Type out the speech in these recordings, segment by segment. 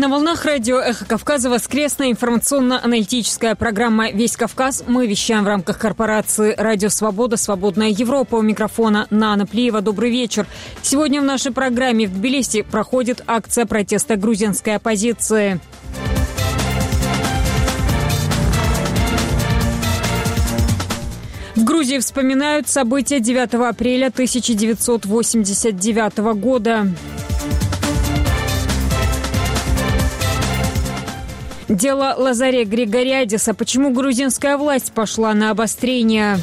На волнах радио «Эхо Кавказа» воскресная информационно-аналитическая программа «Весь Кавказ». Мы вещаем в рамках корпорации «Радио Свобода», «Свободная Европа». У микрофона Нана Плиева. Добрый вечер. Сегодня в нашей программе в Тбилиси проходит акция протеста грузинской оппозиции. В Грузии вспоминают события 9 апреля 1989 года. Дело Лазаря Григориадиса. Почему грузинская власть пошла на обострение?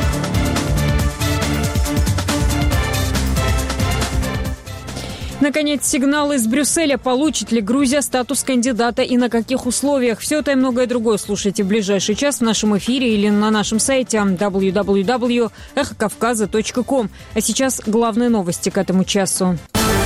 Наконец, сигнал из Брюсселя. Получит ли Грузия статус кандидата и на каких условиях? Все это и многое другое слушайте в ближайший час в нашем эфире или на нашем сайте www.эхокавказа.ком. А сейчас главные новости к этому часу.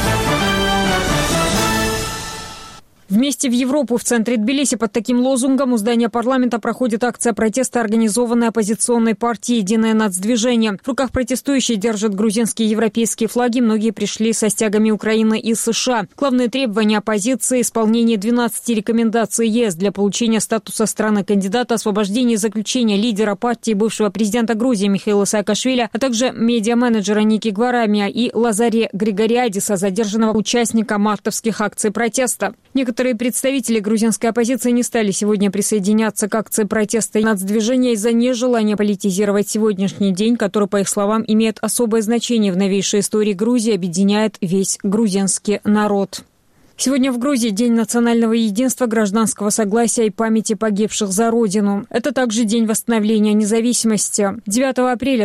Вместе в Европу в центре Тбилиси под таким лозунгом у здания парламента проходит акция протеста, организованная оппозиционной партией «Единое нацдвижение». В руках протестующие держат грузинские и европейские флаги. Многие пришли со стягами Украины и США. Главные требования оппозиции – исполнение 12 рекомендаций ЕС для получения статуса страны-кандидата, освобождение и заключение лидера партии бывшего президента Грузии Михаила Саакашвили, а также медиа-менеджера Ники Гварамия и Лазаря Григориадиса, задержанного участника мартовских акций протеста. Некоторые представители грузинской оппозиции не стали сегодня присоединяться к акции протеста нацдвижения из-за нежелания политизировать сегодняшний день, который, по их словам, имеет особое значение в новейшей истории Грузии, объединяет весь грузинский народ. Сегодня в Грузии День национального единства, гражданского согласия и памяти погибших за Родину. Это также День восстановления независимости. 9 апреля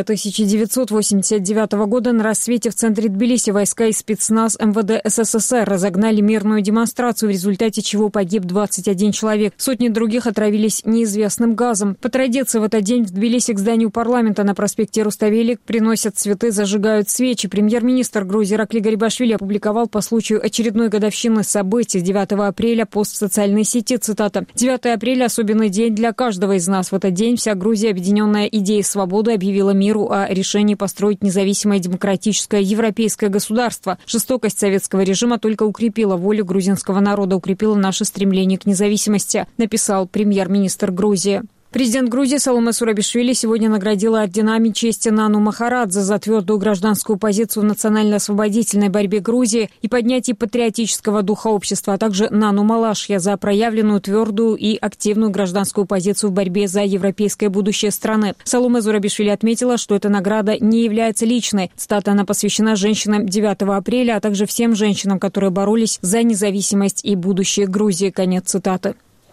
1989 года на рассвете в центре Тбилиси войска и спецназ МВД СССР разогнали мирную демонстрацию, в результате чего погиб 21 человек. Сотни других отравились неизвестным газом. По традиции в этот день в Тбилиси к зданию парламента на проспекте Руставели приносят цветы, зажигают свечи. Премьер-министр Грузии Иракли Гарибашвили опубликовал по случаю очередной годовщины событий 9 апреля пост в социальной сети, цитата: «9 апреля – особенный день для каждого из нас. В этот день вся Грузия, объединенная идеей свободы, объявила миру о решении построить независимое демократическое европейское государство. Жестокость советского режима только укрепила волю грузинского народа, укрепила наше стремление к независимости», написал премьер-министр Грузии. Президент Грузии Саломе Зурабишвили сегодня наградила орденами чести Нану Махарадзе за твердую гражданскую позицию в национально-освободительной борьбе Грузии и поднятии патриотического духа общества, а также Нану Малашья за проявленную твердую и активную гражданскую позицию в борьбе за европейское будущее страны. Саломе Зурабишвили отметила, что эта награда не является личной. Цитата: «Она посвящена женщинам 9 апреля, а также всем женщинам, которые боролись за независимость и будущее Грузии». Конец цитаты.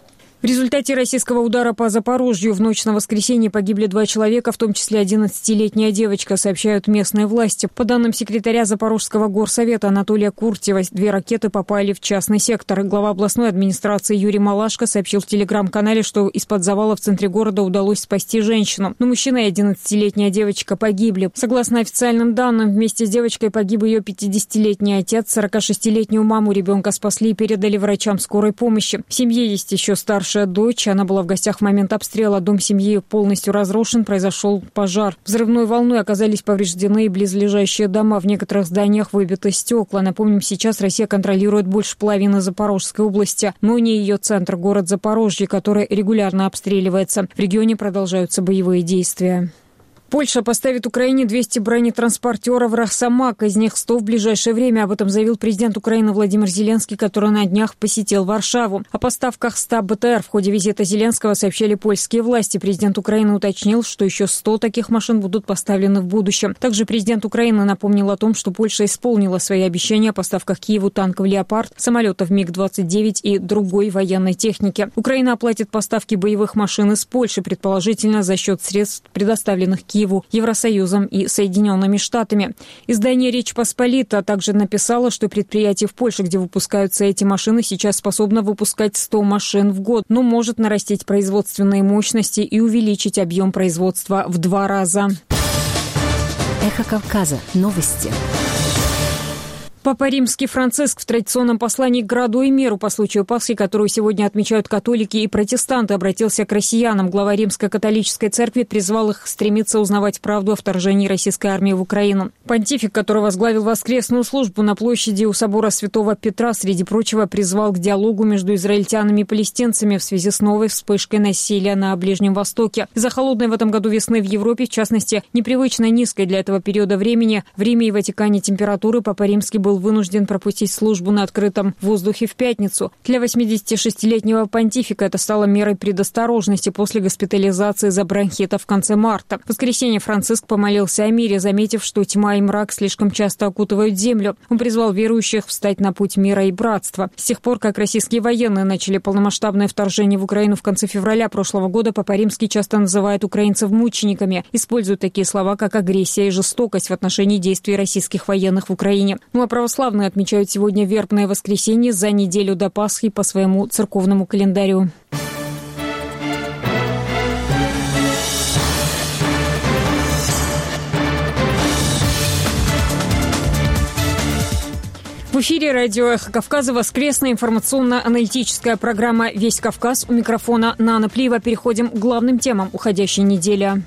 В результате российского удара по Запорожью в ночь на воскресенье погибли 2 человека, в том числе 11-летняя девочка, сообщают местные власти. По данным секретаря Запорожского горсовета Анатолия Куртьева, 2 ракеты попали в частный сектор. Глава областной администрации Юрий Малашко сообщил в телеграм-канале, что из-под завала в центре города удалось спасти женщину. Но мужчина и 11-летняя девочка погибли. Согласно официальным данным, вместе с девочкой погиб ее 50-летний отец. 46-летнюю маму ребенка спасли и передали врачам скорой помощи. В семье есть еще старшая дочь. Она была в гостях в момент обстрела. Дом семьи полностью разрушен. Произошел пожар. Взрывной волной оказались повреждены и близлежащие дома. В некоторых зданиях выбиты стекла. Напомним, сейчас Россия контролирует больше половины Запорожской области, но не ее центр, город Запорожье, который регулярно обстреливается. В регионе продолжаются боевые действия. Польша поставит Украине 200 бронетранспортеров «Рахсамак», из них 100 в ближайшее время. Об этом заявил президент Украины Владимир Зеленский, который на днях посетил Варшаву. О поставках 100 БТР в ходе визита Зеленского сообщали польские власти. Президент Украины уточнил, что еще 100 таких машин будут поставлены в будущем. Также президент Украины напомнил о том, что Польша исполнила свои обещания о поставках Киеву танков «Леопард», самолетов МиГ-29 и другой военной техники. Украина оплатит поставки боевых машин из Польши, предположительно за счет средств, предоставленных Киеву Евросоюзом и Соединенными Штатами. Издание «Речь Посполита» также написало, что предприятие в Польше, где выпускаются эти машины, сейчас способно выпускать 100 машин в год, но может нарастить производственные мощности и увеличить объем производства в 2 раза. Эхо Кавказа. Новости. Папа Римский Франциск в традиционном послании к граду и миру по случаю Пасхи, которую сегодня отмечают католики и протестанты, обратился к россиянам. Глава Римской католической церкви призвал их стремиться узнавать правду о вторжении российской армии в Украину. Понтифик, который возглавил воскресную службу на площади у собора Святого Петра, среди прочего, призвал к диалогу между израильтянами и палестинцами в связи с новой вспышкой насилия на Ближнем Востоке. Из-за холодной в этом году весны в Европе, в частности, непривычно низкой для этого периода времени, в Риме и Ватикане температуры, Папа Римский был вынужден пропустить службу на открытом воздухе в пятницу. Для 86-летнего понтифика это стало мерой предосторожности после госпитализации из-за бронхита в конце марта. В воскресенье Франциск помолился о мире, заметив, что тьма и мрак слишком часто окутывают землю. Он призвал верующих встать на путь мира и братства. С тех пор, как российские военные начали полномасштабное вторжение в Украину в конце февраля прошлого года, Папа Римский часто называет украинцев мучениками, использует такие слова, как агрессия и жестокость в отношении действий российских военных в Украине. Православные отмечают сегодня вербное воскресенье за неделю до Пасхи по своему церковному календарю. В эфире радио «Эхо Кавказа» воскресная информационно-аналитическая программа «Весь Кавказ». У микрофона Нана Плиева. Переходим к главным темам уходящей недели.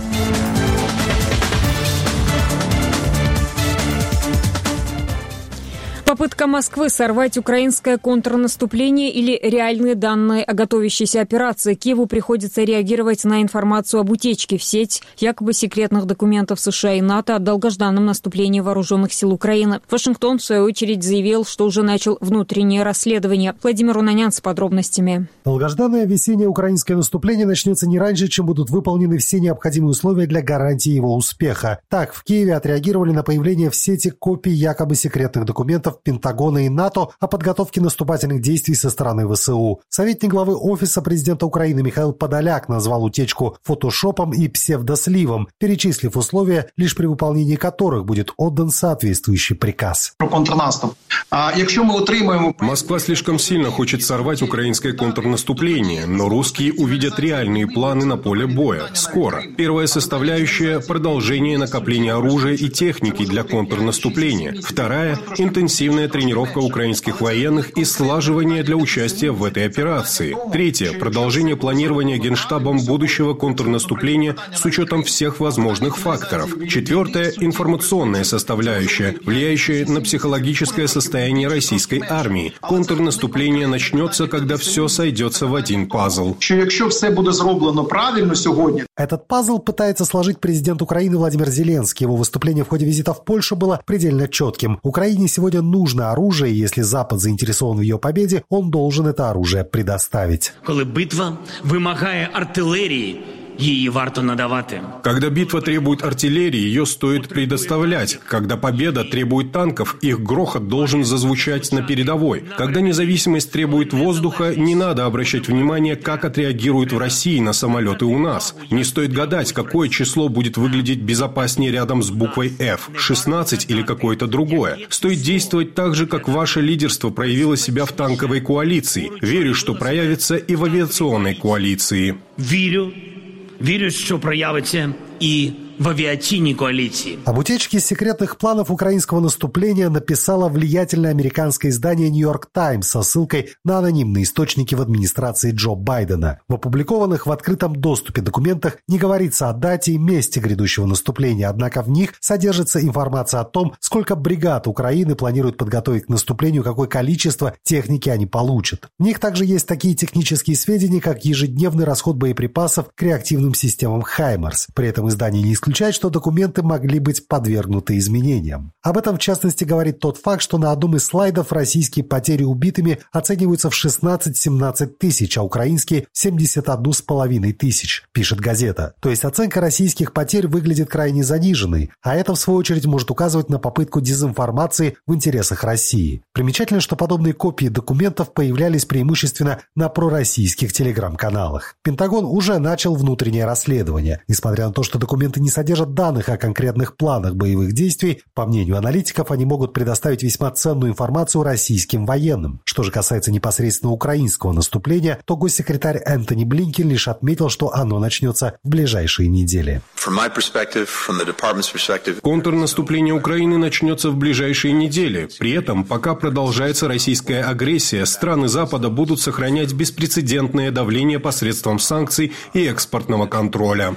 Попытка Москвы сорвать украинское контрнаступление или реальные данные о готовящейся операции. Киеву приходится реагировать на информацию об утечке в сеть якобы секретных документов США и НАТО о долгожданном наступлении вооруженных сил Украины. Вашингтон, в свою очередь, заявил, что уже начал внутреннее расследование. Владимир Унанян с подробностями. Долгожданное весеннее украинское наступление начнется не раньше, чем будут выполнены все необходимые условия для гарантии его успеха. Так, в Киеве отреагировали на появление в сети копий якобы секретных документов Пентагона и НАТО о подготовке наступательных действий со стороны ВСУ. Советник главы Офиса президента Украины Михаил Подоляк назвал утечку фотошопом и псевдосливом, перечислив условия, лишь при выполнении которых будет отдан соответствующий приказ. Про контрнаступ. Москва слишком сильно хочет сорвать украинское контрнаступление, но русские увидят реальные планы на поле боя. Скоро. Первая составляющая – продолжение накопления оружия и техники для контрнаступления. Вторая – интенсивная тренировка украинских военных и слаживание для участия в этой операции. Третье – продолжение планирования Генштабом будущего контрнаступления с учетом всех возможных факторов. Четвертое – информационная составляющая, влияющая на психологическое состояние российской армии. Контрнаступление начнется, когда все сойдется в один пазл. Якщо все буде зроблено правильно сегодня. Этот пазл пытается сложить президент Украины Владимир Зеленский. Его выступление в ходе визита в Польшу было предельно четким. Украине сегодня нужно оружие, и если Запад заинтересован в ее победе, он должен это оружие предоставить. Коли битва вимагає артилерії, її варто надавати. Когда битва требует артиллерии, ее стоит предоставлять. Когда победа требует танков, их грохот должен зазвучать на передовой. Когда независимость требует воздуха, не надо обращать внимание, как отреагируют в России на самолеты у нас. Не стоит гадать, какое число будет выглядеть безопаснее рядом с буквой F, 16 или какое-то другое. Стоит действовать так же, как ваше лидерство проявило себя в танковой коалиции. Верю, что проявится и в авиационной коалиции. Вірю, що проявиться і в авиационной коалиции. Об утечке секретных планов украинского наступления написало влиятельное американское издание New York Times со ссылкой на анонимные источники в администрации Джо Байдена. В опубликованных в открытом доступе документах не говорится о дате и месте грядущего наступления, однако в них содержится информация о том, сколько бригад Украины планируют подготовить к наступлению, какое количество техники они получат. В них также есть такие технические сведения, как ежедневный расход боеприпасов к реактивным системам «Хаймарс». При этом издание не исключает, что документы могли быть подвергнуты изменениям. Об этом, в частности, говорит тот факт, что на одном из слайдов российские потери убитыми оцениваются в 16-17 тысяч, а украинские – 71,5 тысяч, пишет газета. То есть оценка российских потерь выглядит крайне заниженной, а это, в свою очередь, может указывать на попытку дезинформации в интересах России. Примечательно, что подобные копии документов появлялись преимущественно на пророссийских телеграм-каналах. Пентагон уже начал внутреннее расследование. Несмотря на то, что документы не содержат данных о конкретных планах боевых действий, по мнению аналитиков, они могут предоставить весьма ценную информацию российским военным. Что же касается непосредственно украинского наступления, то госсекретарь Энтони Блинкен лишь отметил, что оно начнется в ближайшие недели. Контрнаступление Украины начнется в ближайшие недели. При этом, пока продолжается российская агрессия, страны Запада будут сохранять беспрецедентное давление посредством санкций и экспортного контроля.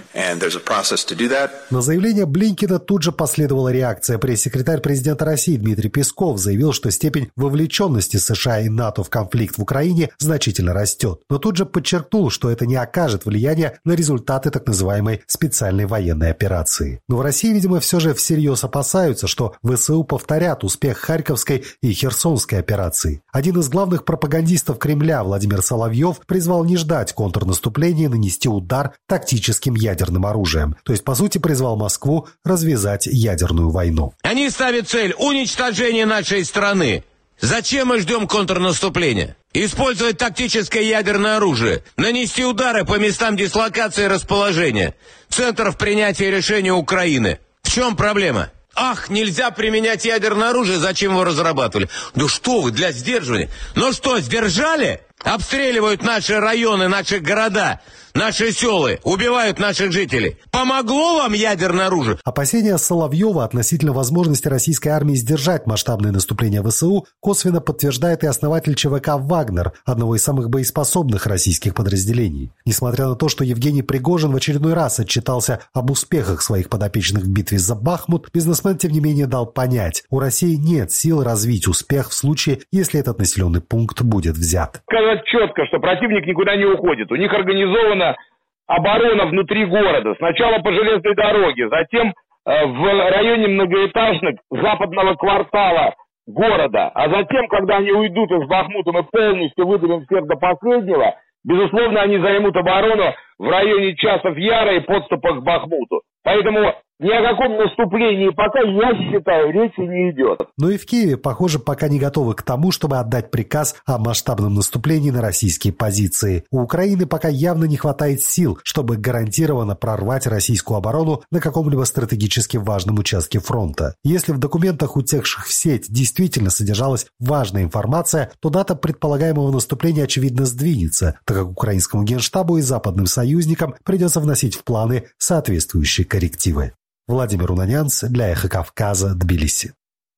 На заявление Блинкена тут же последовала реакция. Пресс-секретарь президента России Дмитрий Песков заявил, что степень вовлеченности США и НАТО в конфликт в Украине значительно растет. Но тут же подчеркнул, что это не окажет влияния на результаты так называемой специальной военной операции. Но в России, видимо, все же всерьез опасаются, что ВСУ повторят успех Харьковской и Херсонской операций. Один из главных пропагандистов Кремля, Владимир Соловьев, призвал не ждать контрнаступления и нанести удар тактическим ядерным оружием. То есть, по сути, призвал Москву развязать ядерную войну. Они ставят цель уничтожения нашей страны. Зачем мы ждем контрнаступления? Использовать тактическое ядерное оружие, нанести удары по местам дислокации и расположения центров принятия решений Украины. В чем проблема? Ах, нельзя применять ядерное оружие, зачем его разрабатывали? Да что вы, для сдерживания. Ну что, сдержали? Обстреливают наши районы, наши города, наши села, убивают наших жителей. Помогло вам ядерное оружие? Опасения Соловьева относительно возможности российской армии сдержать масштабное наступление ВСУ косвенно подтверждает и основатель ЧВК «Вагнер», одного из самых боеспособных российских подразделений. Несмотря на то, что Евгений Пригожин в очередной раз отчитался об успехах своих подопечных в битве за Бахмут, бизнесмен, тем не менее, дал понять, у России нет сил развить успех в случае, если этот населенный пункт будет взят. Сказать четко, что противник никуда не уходит. У них организована оборона внутри города. Сначала по железной дороге, затем в районе многоэтажных западного квартала города. А затем, когда они уйдут из Бахмута, мы полностью выдавим всех до последнего, безусловно, они займут оборону в районе Часов Яра и подступах к Бахмуту. Поэтому ни о каком наступлении пока, я считаю, речи не идет. Но и в Киеве, похоже, пока не готовы к тому, чтобы отдать приказ о масштабном наступлении на российские позиции. У Украины пока явно не хватает сил, чтобы гарантированно прорвать российскую оборону на каком-либо стратегически важном участке фронта. Если в документах, утекших в сеть, действительно содержалась важная информация, то дата предполагаемого наступления, очевидно, сдвинется, так как украинскому генштабу и западным союзникам придется вносить в планы соответствующие коррективы. Владимир Унанянц для «Эхо Кавказа», Тбилиси.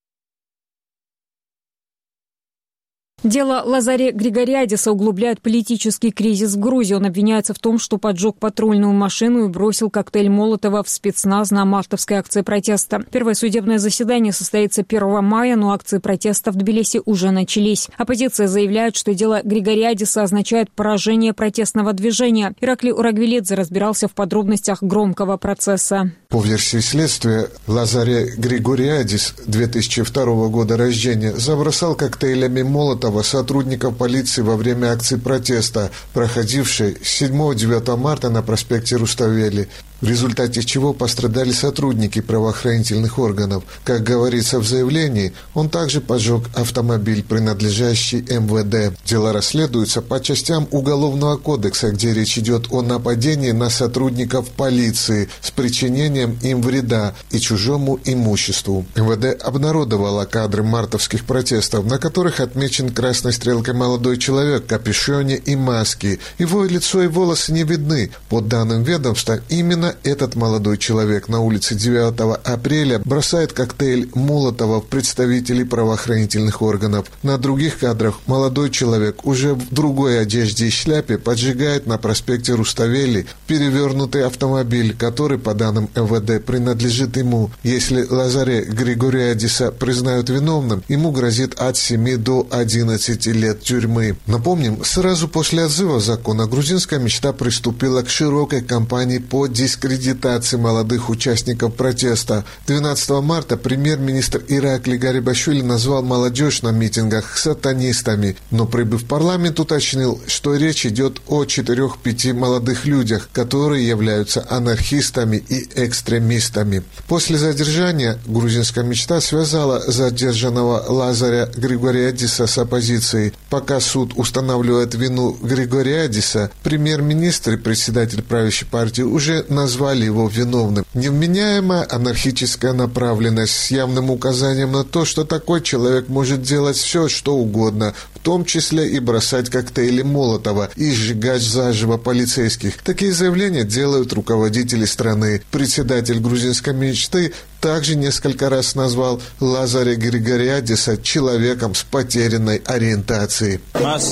Дело Лазаря Григориадиса углубляет политический кризис в Грузии. Он обвиняется в том, что поджег патрульную машину и бросил коктейль Молотова в спецназ на мартовской акции протеста. Первое судебное заседание состоится 1 мая, но акции протеста в Тбилиси уже начались. Оппозиция заявляет, что дело Григориадиса означает поражение протестного движения. Ираклий Урагвелидзе разбирался в подробностях громкого процесса. По версии следствия, Лазаря Григориадис, 2002 года рождения, забросал коктейлями Молотова сотрудников полиции во время акции протеста, проходившей 7-9 марта на проспекте Руставели, в результате чего пострадали сотрудники правоохранительных органов. Как говорится в заявлении, он также поджег автомобиль, принадлежащий МВД. Дело расследуется по частям Уголовного кодекса, где речь идет о нападении на сотрудников полиции с причинением им вреда и чужому имуществу. МВД обнародовало кадры мартовских протестов, на которых отмечен красной стрелкой молодой человек в капюшоне и маске. Его лицо и волосы не видны. По данным ведомства, именно этот молодой человек на улице 9 апреля бросает коктейль Молотова в представителей правоохранительных органов. На других кадрах молодой человек уже в другой одежде и шляпе поджигает на проспекте Руставели перевернутый автомобиль, который, по данным МВД, принадлежит ему. Если Лазаря Григориадиса признают виновным, ему грозит от 7 до 11 лет тюрьмы. Напомним, сразу после отзыва закона грузинская мечта приступила к широкой кампании по дискредитации молодых участников протеста. 12 марта премьер-министр Ираклий Гарибашвили назвал молодежь на митингах сатанистами, но, прибыв в парламент, уточнил, что речь идет о 4-5 молодых людях, которые являются анархистами и экстремистами. После задержания грузинская мечта связала задержанного Лазаря Григориадиса с оппозицией. Пока суд устанавливает вину Григориадиса, премьер-министр и председатель правящей партии уже назвал назвали его виновным. Невменяемая анархическая направленность с явным указанием на то, что такой человек может делать все, что угодно, в том числе и бросать коктейли Молотова и сжигать заживо полицейских. Такие заявления делают руководители страны. Председатель грузинской мечты также несколько раз назвал Лазаря Григориадиса человеком с потерянной ориентацией.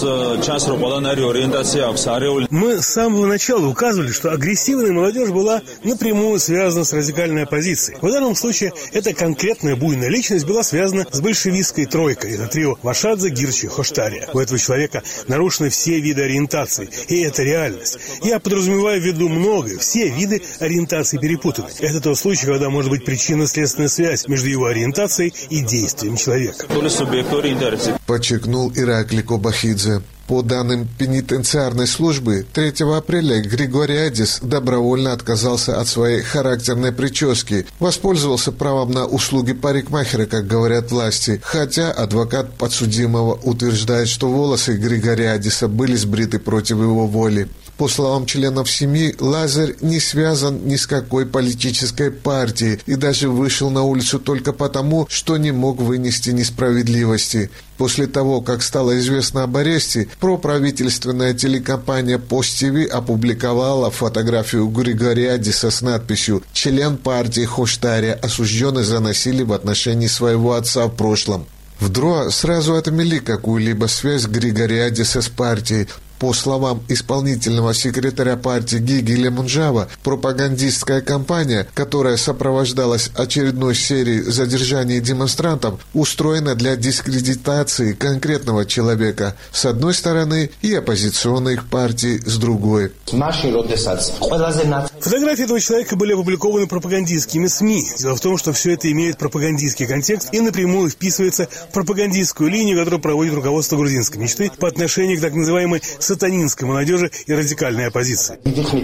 Мы с самого начала указывали, что агрессивная молодежь была напрямую связана с радикальной оппозицией. В данном случае эта конкретная буйная личность была связана с большевистской тройкой. Это трио Вашадзе, Гирчи, Хоштария. У этого человека нарушены все виды ориентации, и это реальность. Я подразумеваю в виду многое, все виды ориентации перепутаны. Это тот случай, когда может быть причинно-следственная связь между его ориентацией и действием человека. Подчеркнул Ираклий Кобахидзе. По данным пенитенциарной службы, 3 апреля Григориадис добровольно отказался от своей характерной прически, воспользовался правом на услуги парикмахера, как говорят власти, хотя адвокат подсудимого утверждает, что волосы Григориадиса были сбриты против его воли. По словам членов семьи, Лазарь не связан ни с какой политической партией и даже вышел на улицу только потому, что не мог вынести несправедливости. После того, как стало известно об аресте, проправительственная телекомпания Post TV опубликовала фотографию Григориадиса с надписью «Член партии Хоштария, осужденный за насилие в отношении своего отца в прошлом». В ДРОА сразу отмели какую-либо связь Григориадиса с партией. По словам исполнительного секретаря партии Гиги Лемунжава, пропагандистская кампания, которая сопровождалась очередной серией задержаний демонстрантов, устроена для дискредитации конкретного человека с одной стороны и оппозиционных партий с другой. Фотографии этого человека были опубликованы пропагандистскими СМИ. Дело в том, что все это имеет пропагандистский контекст и напрямую вписывается в пропагандистскую линию, которую проводит руководство грузинской мечты по отношению к так называемой сатанинской молодежи и радикальной оппозиции.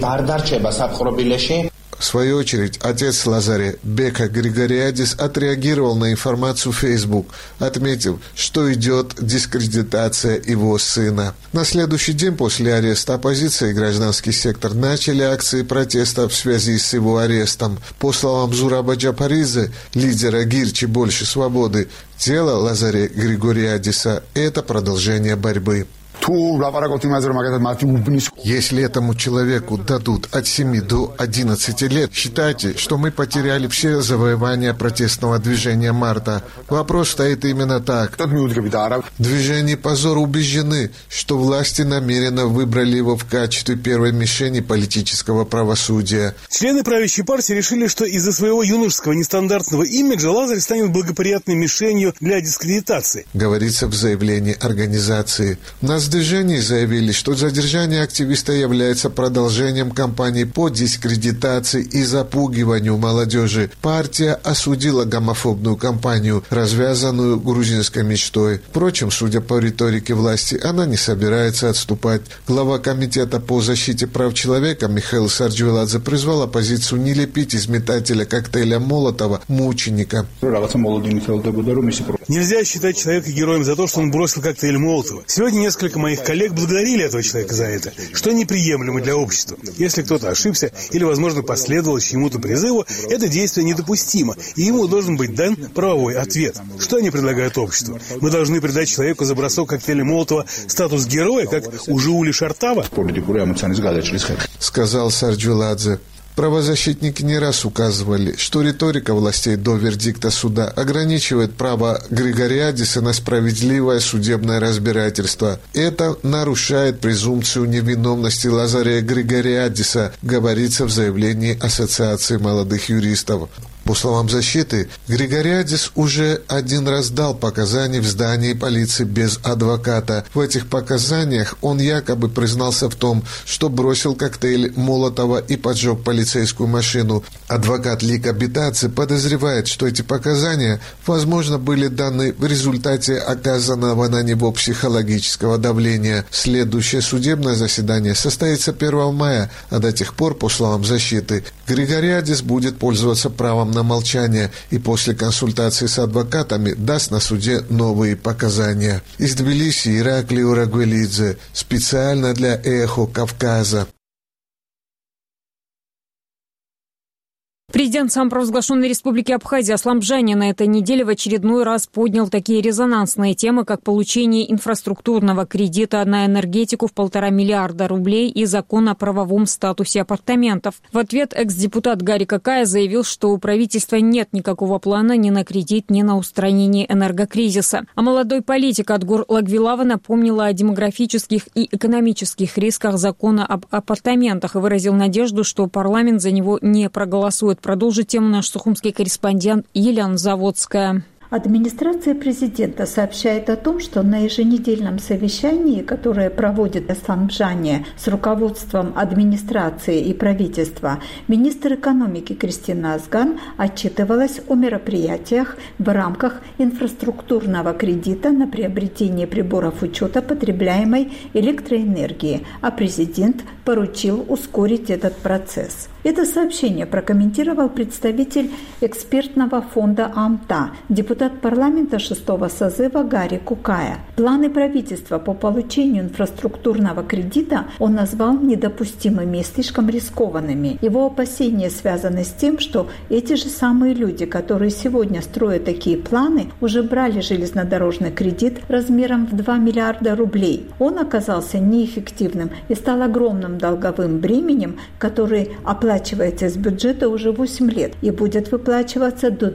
В свою очередь, отец Лазаря, Бека Григориадис, отреагировал на информацию в Facebook, отметив, что идет дискредитация его сына. На следующий день после ареста оппозиция и гражданский сектор начали акции протеста в связи с его арестом. По словам Зураба Джапаридзе, лидера Гирчи «Больше свободы», дело Лазаря Григориадиса – это продолжение борьбы. Если этому человеку дадут от 7 до 11 лет, считайте, что мы потеряли все завоевания протестного движения марта. Вопрос стоит именно так. Движение «Позор» убеждены, что власти намеренно выбрали его в качестве первой мишени политического правосудия. Члены правящей партии решили, что из-за своего юношеского нестандартного имиджа Лазарь станет благоприятной мишенью для дискредитации. Говорится в заявлении организации. В движении заявили, что задержание активиста является продолжением кампании по дискредитации и запугиванию молодежи. Партия осудила гомофобную кампанию, развязанную грузинской мечтой. Впрочем, судя по риторике власти, она не собирается отступать. Глава комитета по защите прав человека Михаил Сарджвеладзе призвал оппозицию не лепить из метателя коктейля Молотова мученика. Нельзя считать человека героем за то, что он бросил коктейль Молотова. Сегодня несколько моих коллег благодарили этого человека за это, что неприемлемо для общества. Если кто-то ошибся или, возможно, последовал чьему-то призыву, это действие недопустимо, и ему должен быть дан правовой ответ. Что они предлагают обществу? Мы должны придать человеку за бросок коктейля Молотова статус героя, как у Жуули Шартава? Сказал Сарджвеладзе. Правозащитники не раз указывали, что риторика властей до вердикта суда ограничивает право Григориадиса на справедливое судебное разбирательство. Это нарушает презумпцию невиновности Лазаря Григориадиса, говорится в заявлении Ассоциации молодых юристов. По словам защиты, Григориадис уже один раз дал показания в здании полиции без адвоката. В этих показаниях он якобы признался в том, что бросил коктейль Молотова и поджег полицейскую машину. Адвокат Лика Битаци подозревает, что эти показания, возможно, были даны в результате оказанного на него психологического давления. Следующее судебное заседание состоится 1 мая, а до тех пор, по словам защиты, Григориадис будет пользоваться правом на молчание и после консультации с адвокатами даст на суде новые показания. Из Тбилиси Ираклий Урагвелидзе, специально для «Эхо Кавказа». Президент самопровозглашенной республики Абхазия Аслан Бжани на этой неделе в очередной раз поднял такие резонансные темы, как получение инфраструктурного кредита на энергетику в 1,5 миллиарда рублей и закон о правовом статусе апартаментов. В ответ экс-депутат Гарик Акая заявил, что у правительства нет никакого плана ни на кредит, ни на устранение энергокризиса. А молодой политик Адгур Лагвилава напомнила о демографических и экономических рисках закона об апартаментах и выразил надежду, что парламент за него не проголосует. Продолжит тему наш сухумский корреспондент Елена Заводская. Администрация президента сообщает о том, что на еженедельном совещании, которое проводит Аслан Бжани с руководством администрации и правительства, министр экономики Кристина Азган отчитывалась о мероприятиях в рамках инфраструктурного кредита на приобретение приборов учета потребляемой электроэнергии, а президент поручил ускорить этот процесс. Это сообщение прокомментировал представитель экспертного фонда АМТА, депутат парламента 6-го созыва Гарик Акая. Планы правительства по получению инфраструктурного кредита он назвал недопустимыми и слишком рискованными. Его опасения связаны с тем, что эти же самые люди, которые сегодня строят такие планы, уже брали железнодорожный кредит размером в 2 миллиарда рублей. Он оказался неэффективным и стал огромным долговым бременем, который оплачивается из бюджета уже 8 лет и будет выплачиваться до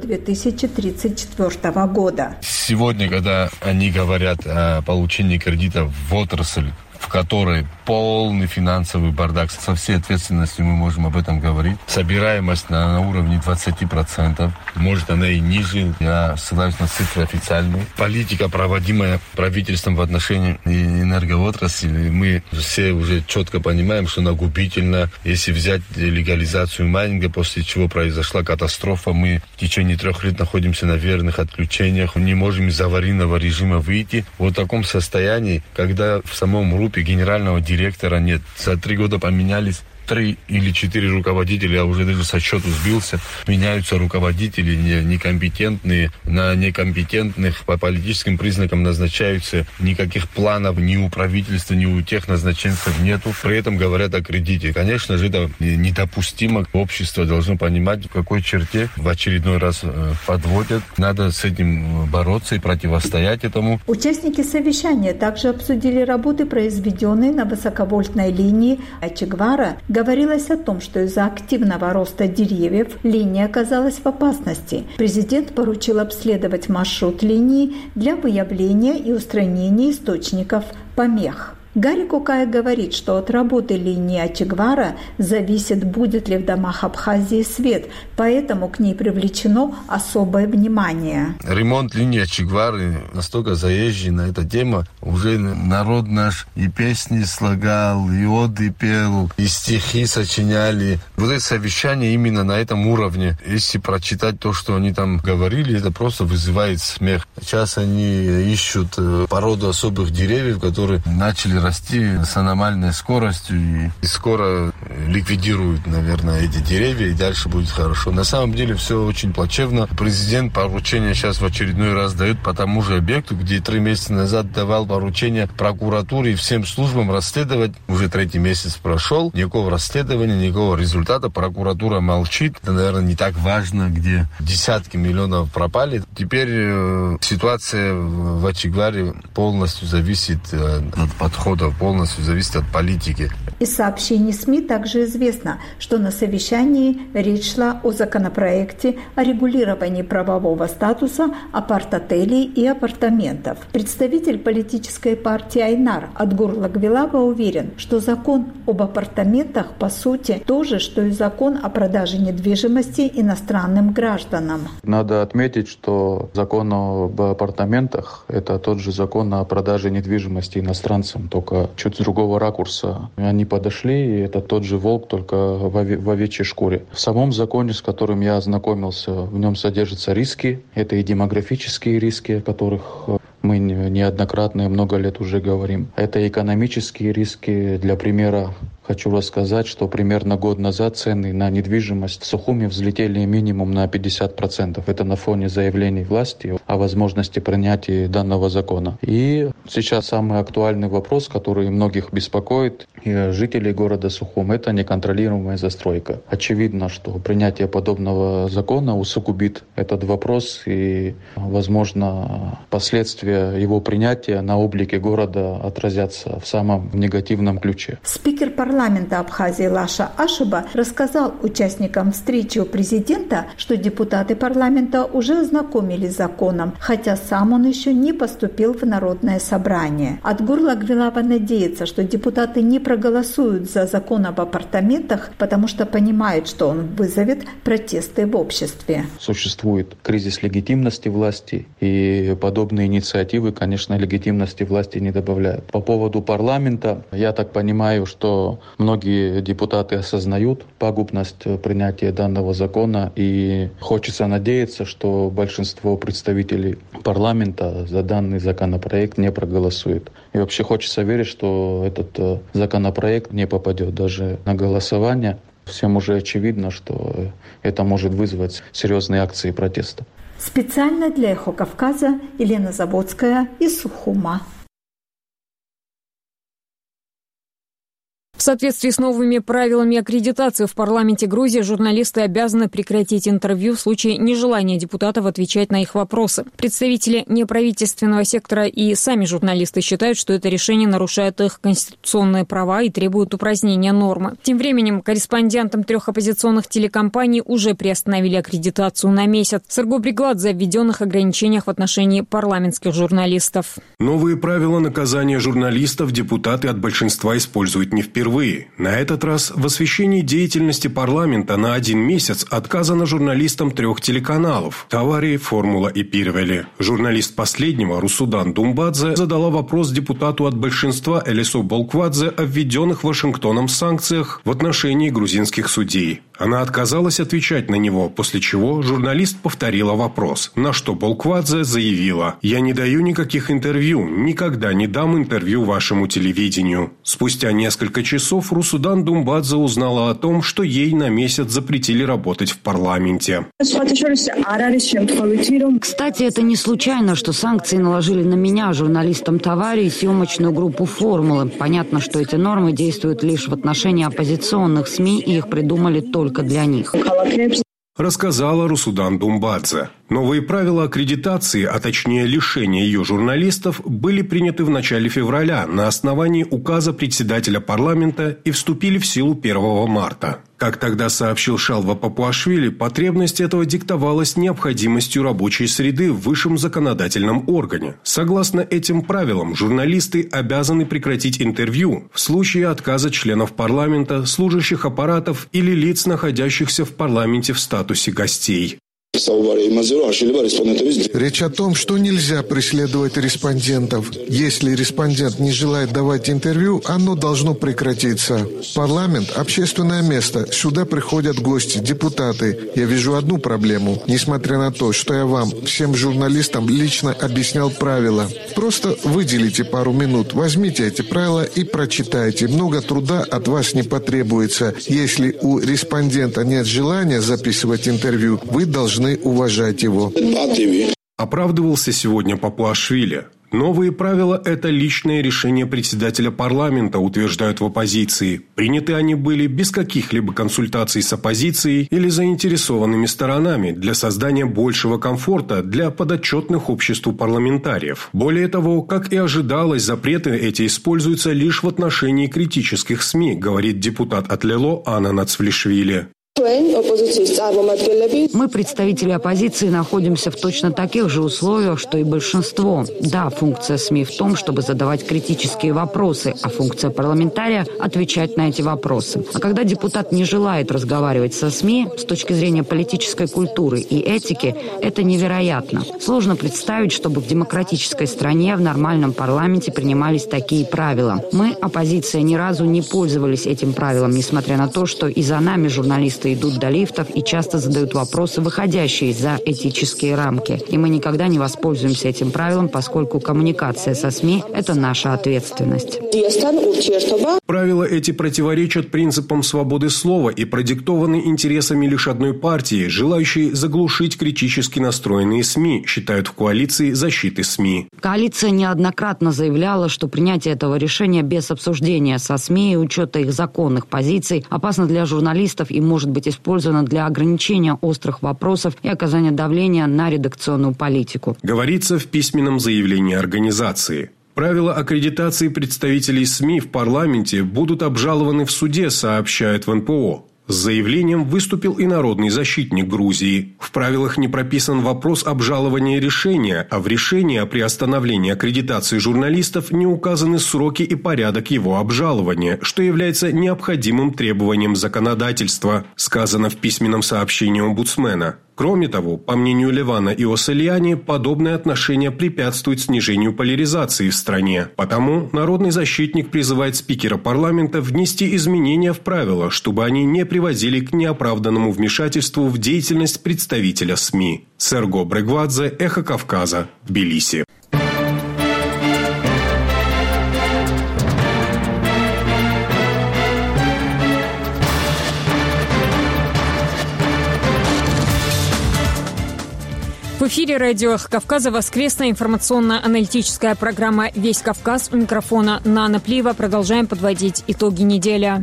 2034 года. Сегодня, когда они говорят о получении кредитов в отрасль, в которой полный финансовый бардак, со всей ответственностью мы можем об этом говорить. Собираемость на уровне 20%, может она и ниже, я ссылаюсь на цифры официальные. Политика, проводимая правительством в отношении энергоотрасли, мы все уже четко понимаем, что она губительна. Если взять легализацию майнинга, после чего произошла катастрофа, мы в течение 3 лет находимся на верных отключениях, не можем из аварийного режима выйти. В таком состоянии, когда в самом РУПе генерального директора нет. За 3 года поменялись 3 или 4 руководителя, я уже даже со счету сбился. Меняются руководители некомпетентные, на некомпетентных по политическим признакам назначаются. Никаких планов ни у правительства, ни у тех назначенцев нету. При этом говорят о кредите. Конечно же, это недопустимо. Общество должно понимать, в какой черте в очередной раз подводят. Надо с этим бороться и противостоять этому. Участники совещания также обсудили работы, произведенные на высоковольтной линии Ачигвара. Говорилось о том, что из-за активного роста деревьев линия оказалась в опасности. Президент поручил обследовать маршрут линии для выявления и устранения источников помех. Гарик Акая говорит, что от работы линии Ачигвара зависит, будет ли в домах Абхазии свет, поэтому к ней привлечено особое внимание. Ремонт линии Ачигвары настолько заезжена эта тема, уже народ наш и песни слагал, и оды пел, и стихи сочиняли. Это совещание именно на этом уровне. Если прочитать то, что они там говорили, это просто вызывает смех. Сейчас они ищут породу особых деревьев, которые начали расти с аномальной скоростью и скоро ликвидируют, наверное, эти деревья, и дальше будет хорошо. На самом деле все очень плачевно. Президент поручение сейчас в очередной раз дает по тому же объекту, где 3 месяца назад давал поручение прокуратуре и всем службам расследовать. Уже 3-й месяц прошел, никакого расследования, никакого результата. Прокуратура молчит. Это, наверное, не так важно, где десятки миллионов пропали. Теперь ситуация в Ачигваре полностью зависит от подхода, полностью зависит от политики. Из сообщений СМИ также известно, что на совещании речь шла о законопроекте о регулировании правового статуса апарт-отелей и апартаментов. Представитель политической партии Айнар Адгур Лагвилава уверен, что закон об апартаментах по сути то же, что и закон о продаже недвижимости иностранным гражданам. Надо отметить, что закон об апартаментах – это тот же закон о продаже недвижимости иностранцам, только чуть с другого ракурса. Они подошли, и это тот же волк, только в овечьей шкуре. В самом законе, с которым я ознакомился, в нем содержатся риски. Это и демографические риски, о которых мы неоднократно и много лет уже говорим. Это экономические риски. Для примера Хочу рассказать, что примерно год назад цены на недвижимость в Сухуми взлетели минимум на 50%. Это на фоне заявлений власти о возможности принятия данного закона. И сейчас самый актуальный вопрос, который многих беспокоит, и жителей города Сухум, это неконтролируемая застройка. Очевидно, что принятие подобного закона усугубит этот вопрос, и, возможно, последствия его принятия на облике города отразятся в самом негативном ключе. Спикер парламента Абхазии Лаша Ашиба рассказал участникам встречи у президента, что депутаты парламента уже ознакомились с законом, хотя сам он еще не поступил в Народное собрание. Отгур Лагвилава надеется, что депутаты не проголосуют за закон об апартаментах, потому что понимают, что он вызовет протесты в обществе. Существует кризис легитимности власти, и подобные инициативы, конечно, легитимности власти не добавляют. По поводу парламента, я так понимаю, что многие депутаты осознают пагубность принятия данного закона, и хочется надеяться, что большинство представителей парламента за данный законопроект не проголосует. И вообще хочется верить, что этот законопроект не попадет даже на голосование. Всем уже очевидно, что это может вызвать серьезные акции протеста. Специально для «Эхо Кавказа» Елена Заводская из Сухума. В соответствии с новыми правилами аккредитации в парламенте Грузии журналисты обязаны прекратить интервью в случае нежелания депутатов отвечать на их вопросы. Представители неправительственного сектора и сами журналисты считают, что это решение нарушает их конституционные права и требует упразднения нормы. Тем временем корреспондентам 3 оппозиционных телекомпаний уже приостановили аккредитацию на месяц. Сырго Бригладзе о введенных ограничениях в отношении парламентских журналистов. Новые правила наказания журналистов депутаты от большинства используют не впервые. На этот раз в освещении деятельности парламента на 1 месяц отказано журналистам 3 телеканалов – Тавари, Формула и Пирвели. Журналист последнего, Русудан Думбадзе, задала вопрос депутату от большинства Элису Болквадзе о введенных Вашингтоном санкциях в отношении грузинских судей. Она отказалась отвечать на него, после чего журналист повторила вопрос, на что Болквадзе заявила: «Я не даю никаких интервью, никогда не дам интервью вашему телевидению». Спустя несколько часов Русудан Думбадзе узнала о том, что ей на месяц запретили работать в парламенте. Кстати, это не случайно, что санкции наложили на меня, журналистам Тавари и съемочную группу «Формулы». Понятно, что эти нормы действуют лишь в отношении оппозиционных СМИ, и их придумали только для них. Рассказала Русудан Думбадзе. Новые правила аккредитации, а точнее лишения ее журналистов, были приняты в начале февраля на основании указа председателя парламента и вступили в силу 1 марта. Как тогда сообщил Шалва Папуашвили, потребность этого диктовалась необходимостью рабочей среды в высшем законодательном органе. Согласно этим правилам, журналисты обязаны прекратить интервью в случае отказа членов парламента, служащих аппаратов или лиц, находящихся в парламенте в статусе гостей. Речь о том, что нельзя преследовать респондентов. Если респондент не желает давать интервью, оно должно прекратиться. Парламент – общественное место. Сюда приходят гости, депутаты. Я вижу одну проблему. Несмотря на то, что я вам, всем журналистам, лично объяснял правила. Просто выделите пару минут, возьмите эти правила и прочитайте. Много труда от вас не потребуется. Если у респондента нет желания записывать интервью, вы должны уважать его. Оправдывался сегодня Папуашвили. Новые правила – это личное решение председателя парламента, утверждают в оппозиции. Приняты они были без каких-либо консультаций с оппозицией или заинтересованными сторонами для создания большего комфорта для подотчетных обществу парламентариев. Более того, как и ожидалось, запреты эти используются лишь в отношении критических СМИ, говорит депутат от Лело Анна Нацвлишвили. Мы, представители оппозиции, находимся в точно таких же условиях, что и большинство. Да, функция СМИ в том, чтобы задавать критические вопросы, а функция парламентария – отвечать на эти вопросы. А когда депутат не желает разговаривать со СМИ, с точки зрения политической культуры и этики, это невероятно. Сложно представить, чтобы в демократической стране, в нормальном парламенте принимались такие правила. Мы, оппозиция, ни разу не пользовались этим правилом, несмотря на то, что и за нами журналисты журналисты идут до лифтов и часто задают вопросы, выходящие за этические рамки. И мы никогда не воспользуемся этим правилом, поскольку коммуникация со СМИ – это наша ответственность. Правила эти противоречат принципам свободы слова и продиктованы интересами лишь одной партии, желающей заглушить критически настроенные СМИ, считают в коалиции защиты СМИ. Коалиция неоднократно заявляла, что принятие этого решения без обсуждения со СМИ и учета их законных позиций опасно для журналистов и может быть использовано для ограничения острых вопросов и оказания давления на редакционную политику. Говорится в письменном заявлении организации. Правила аккредитации представителей СМИ в парламенте будут обжалованы в суде, сообщает в НПО. С заявлением выступил и народный защитник Грузии. В правилах не прописан вопрос обжалования решения, а в решении о приостановлении аккредитации журналистов не указаны сроки и порядок его обжалования, что является необходимым требованием законодательства, сказано в письменном сообщении омбудсмена. Кроме того, по мнению Левана и Осельяни, подобное отношение препятствует снижению поляризации в стране. Потому народный защитник призывает спикера парламента внести изменения в правила, чтобы они не приводили к неоправданному вмешательству в деятельность представителя СМИ. Серго Брегвадзе, Эхо Кавказа, Тбилиси. В эфире радио «Эхо Кавказа» воскресная информационно-аналитическая программа «Весь Кавказ». У микрофона Нана Плиева. Продолжаем подводить итоги недели.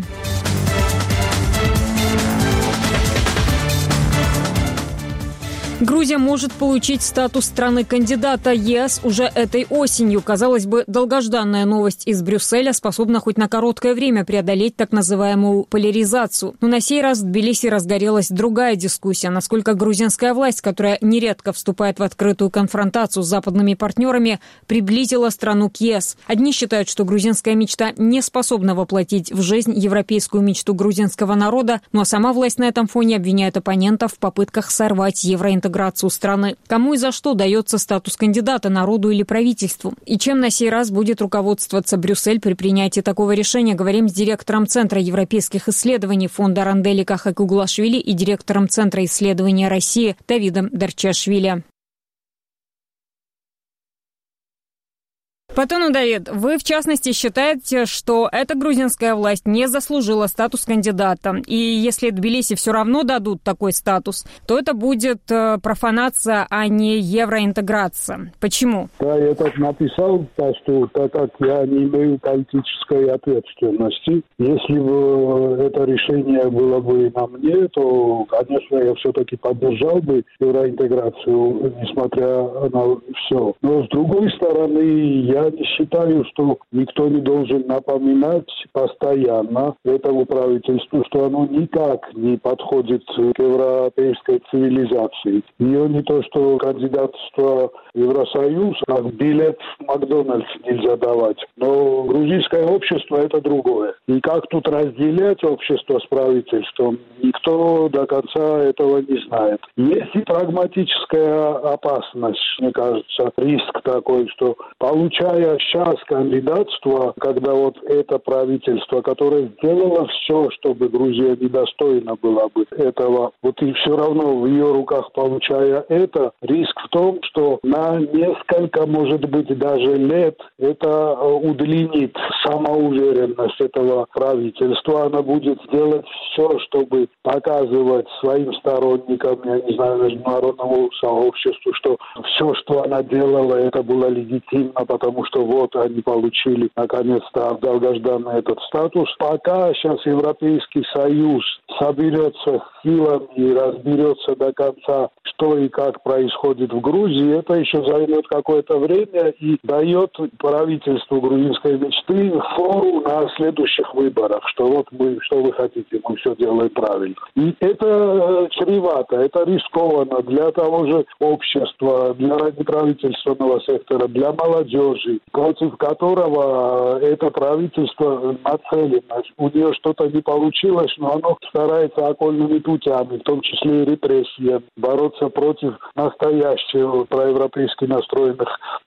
Грузия может получить статус страны-кандидата ЕС уже этой осенью. Казалось бы, долгожданная новость из Брюсселя способна хоть на короткое время преодолеть так называемую поляризацию. Но на сей раз в Тбилиси разгорелась другая дискуссия, насколько грузинская власть, которая нередко вступает в открытую конфронтацию с западными партнерами, приблизила страну к ЕС. Одни считают, что грузинская мечта не способна воплотить в жизнь европейскую мечту грузинского народа, но сама власть на этом фоне обвиняет оппонентов в попытках сорвать евроинтеграцию страны. Кому и за что дается статус кандидата, народу или правительству? И чем на сей раз будет руководствоваться Брюссель при принятии такого решения, говорим с директором Центра европейских исследований фонда Рандели Кахакуглашвили и директором Центра исследования России Давидом Дарчашвили. Патону Давид, вы в частности считаете, что эта грузинская власть не заслужила статус кандидата. И если Тбилиси все равно дадут такой статус, то это будет профанация, а не евроинтеграция. Почему? Да, я так написал, что так как я не имею политической ответственности. Если бы это решение было бы на мне, то, конечно, я все-таки поддержал бы евроинтеграцию, несмотря на все. Но с другой стороны, я не считаю, что никто не должен напоминать постоянно этому правительству, что оно никак не подходит к европейской цивилизации. Ее не то, что кандидатство в Евросоюз, а билет в Макдональдс нельзя давать. Но грузинское общество – это другое. И как тут разделять общество с правительством, никто до конца этого не знает. Есть и прагматическая опасность, мне кажется, риск такой, что получая сейчас кандидатство, когда вот это правительство, которое сделало все, чтобы Грузия недостойна была бы этого, вот и все равно в ее руках получая это, риск в том, что на несколько, может быть, даже лет это удлинит самоуверенность этого правительства. Она будет делать все, чтобы показывать своим сторонникам, я не знаю, международному сообществу, что все, что она делала, это было легитимно, потому что вот они получили наконец-то долгожданный этот статус. Пока сейчас Европейский Союз соберется силами и разберется до конца, что и как происходит в Грузии, это еще займет какое-то время и дает правительству грузинской мечты фору на следующих выборах, что вот мы, что вы хотите, мы все делаем правильно. И это чревато, это рискованно для того же общества, для неправительственного сектора, для молодежи, против которого это правительство нацелено. У нее что-то не получилось, но оно старается окольными путями, в том числе и репрессиями, бороться против настоящих проевропейски настроенных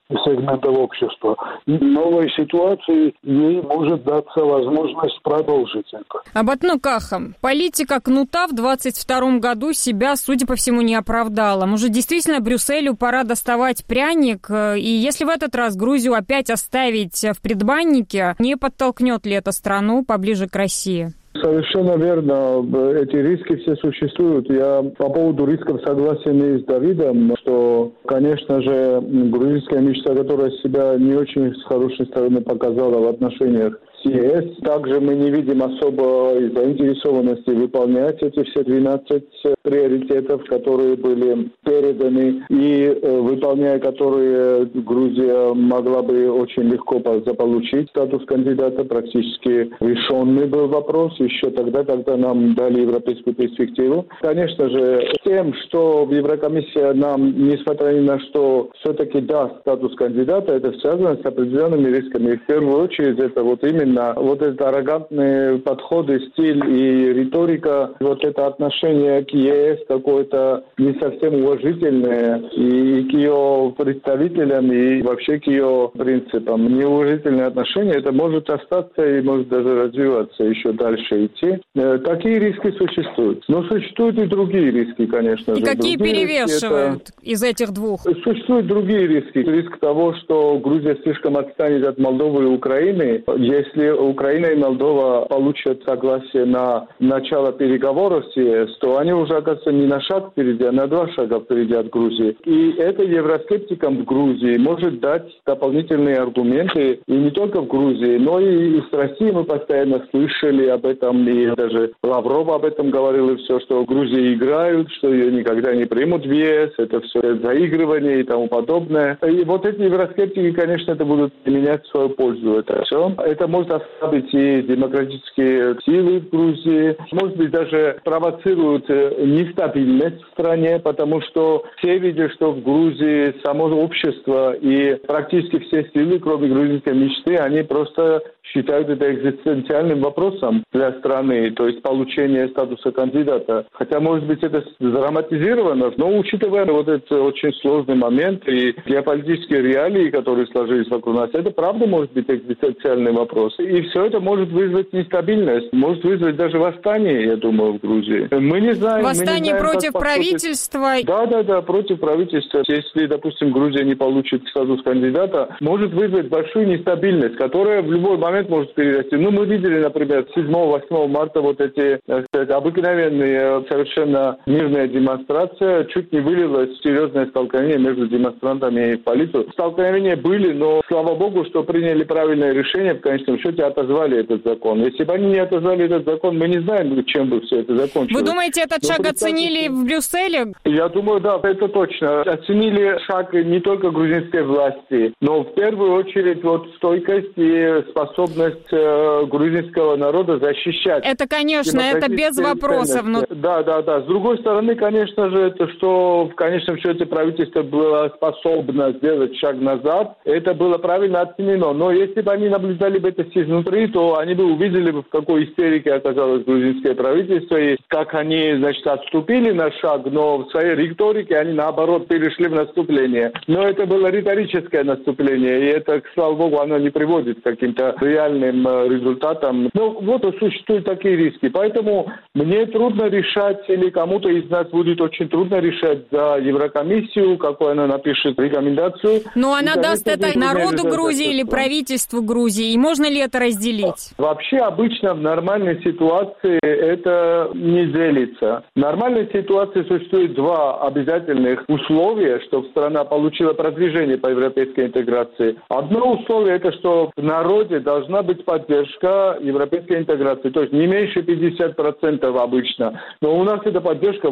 сегментов общества. И в новой ситуации ей может даться возможность продолжить это. Абатну Кахам, политика кнута в 2022 году себя, судя по всему, не оправдала. Может, действительно Брюсселю пора доставать пряник? И если в этот раз Грузию опять оставить в предбаннике, не подтолкнет ли это страну поближе к России? Совершенно верно. Эти риски все существуют. Я по поводу рисков согласен с Давидом, что, конечно же, грузинская мечта, которая себя не очень с хорошей стороны показала в отношениях с ЕС. Также мы не видим особой заинтересованности выполнять эти все 12 приоритетов, которые были переданы, и выполняя которые Грузия могла бы очень легко заполучить статус кандидата. Практически решенный был вопрос еще тогда, когда нам дали европейскую перспективу. Конечно же, тем, что Еврокомиссия нам, несмотря ни на что, все-таки даст статус кандидата, это связано с определенными рисками. И в первую очередь это вот именно вот этот аррогантный подход и стиль, и риторика, вот это отношение к ЕС какое-то не совсем уважительное, и к ее представителям, и вообще к ее принципам. Неуважительное отношение, это может остаться и может даже развиваться, еще дальше идти. Такие риски существуют. Но существуют и другие риски, конечно же. И какие другие перевешивают из этих двух? Существуют другие риски. Риск того, что Грузия слишком отстанет от Молдовы и Украины. Если Украина и Молдова получат согласие на начало переговоров с ЕС, то они уже, оказывается, не на шаг впереди, а на 2 шага впереди от Грузии. И это евроскептикам в Грузии может дать дополнительные аргументы, и не только в Грузии, но и из России мы постоянно слышали об этом, и даже Лавров об этом говорил, и все, что в Грузии играют, что ее никогда не примут в ЕС, это все заигрывание и тому подобное. И вот эти евроскептики, конечно, это будут менять в свою пользу. Это все. Это может ослабить и демократические силы в Грузии, может быть, даже провоцирует нестабильность в стране, потому что все видят, что в Грузии само общество и практически все силы, кроме грузинской мечты, они просто считают это экзистенциальным вопросом для страны, то есть получение статуса кандидата. Хотя, может быть, это драматизировано, но учитывая вот этот очень сложный момент и геополитические реалии, которые сложились вокруг нас, это правда может быть экзистенциальный вопрос. И все это может вызвать нестабильность, может вызвать даже восстание, я думаю, в Грузии. Мы не знаем... Восстание против правительства? Да, против правительства. Если, допустим, Грузия не получит статус кандидата, может вызвать большую нестабильность, которая в любой момент может перерасти. Мы видели, например, 7-8 марта вот эти обыкновенные, совершенно мирная демонстрация чуть не вылилась в серьезное столкновение между демонстрантами и полицией. Столкновения были, но слава богу, что приняли правильное решение, в конечном счете отозвали этот закон. Если бы они не отозвали этот закон, мы не знаем, чем бы все это закончилось. Вы думаете, этот шаг оценили в Брюсселе? Я думаю, да, это точно. Оценили шаг не только грузинской власти, но в первую очередь вот стойкость и способность грузинского народа защищать. Это, конечно, это без вопросов. Но... Да. С другой стороны, конечно же, это что в конечном счете правительство было способно сделать шаг назад, это было правильно оценено. Но если бы они наблюдали бы это изнутри, то они бы увидели, в какой истерике оказалось грузинское правительство, и как они, значит, отступили на шаг, но в своей риторике они, наоборот, перешли в наступление. Но это было риторическое наступление, и это, слава богу, оно не приводит к каким-то реальным результатам. Ну, вот и существуют такие риски. Поэтому мне трудно решать, или кому-то из нас будет очень трудно решать за Еврокомиссию, какую она напишет рекомендацию. Но она даст это народу Грузии или правительству Грузии, и можно ли это разделить? Вообще, обычно в нормальной ситуации это не делится. В нормальной ситуации существует 2 обязательных условия, чтобы страна получила продвижение по европейской интеграции. Одно условие – это что в народе должна быть поддержка европейской интеграции, то есть не меньше 50% обычно. Но у нас эта поддержка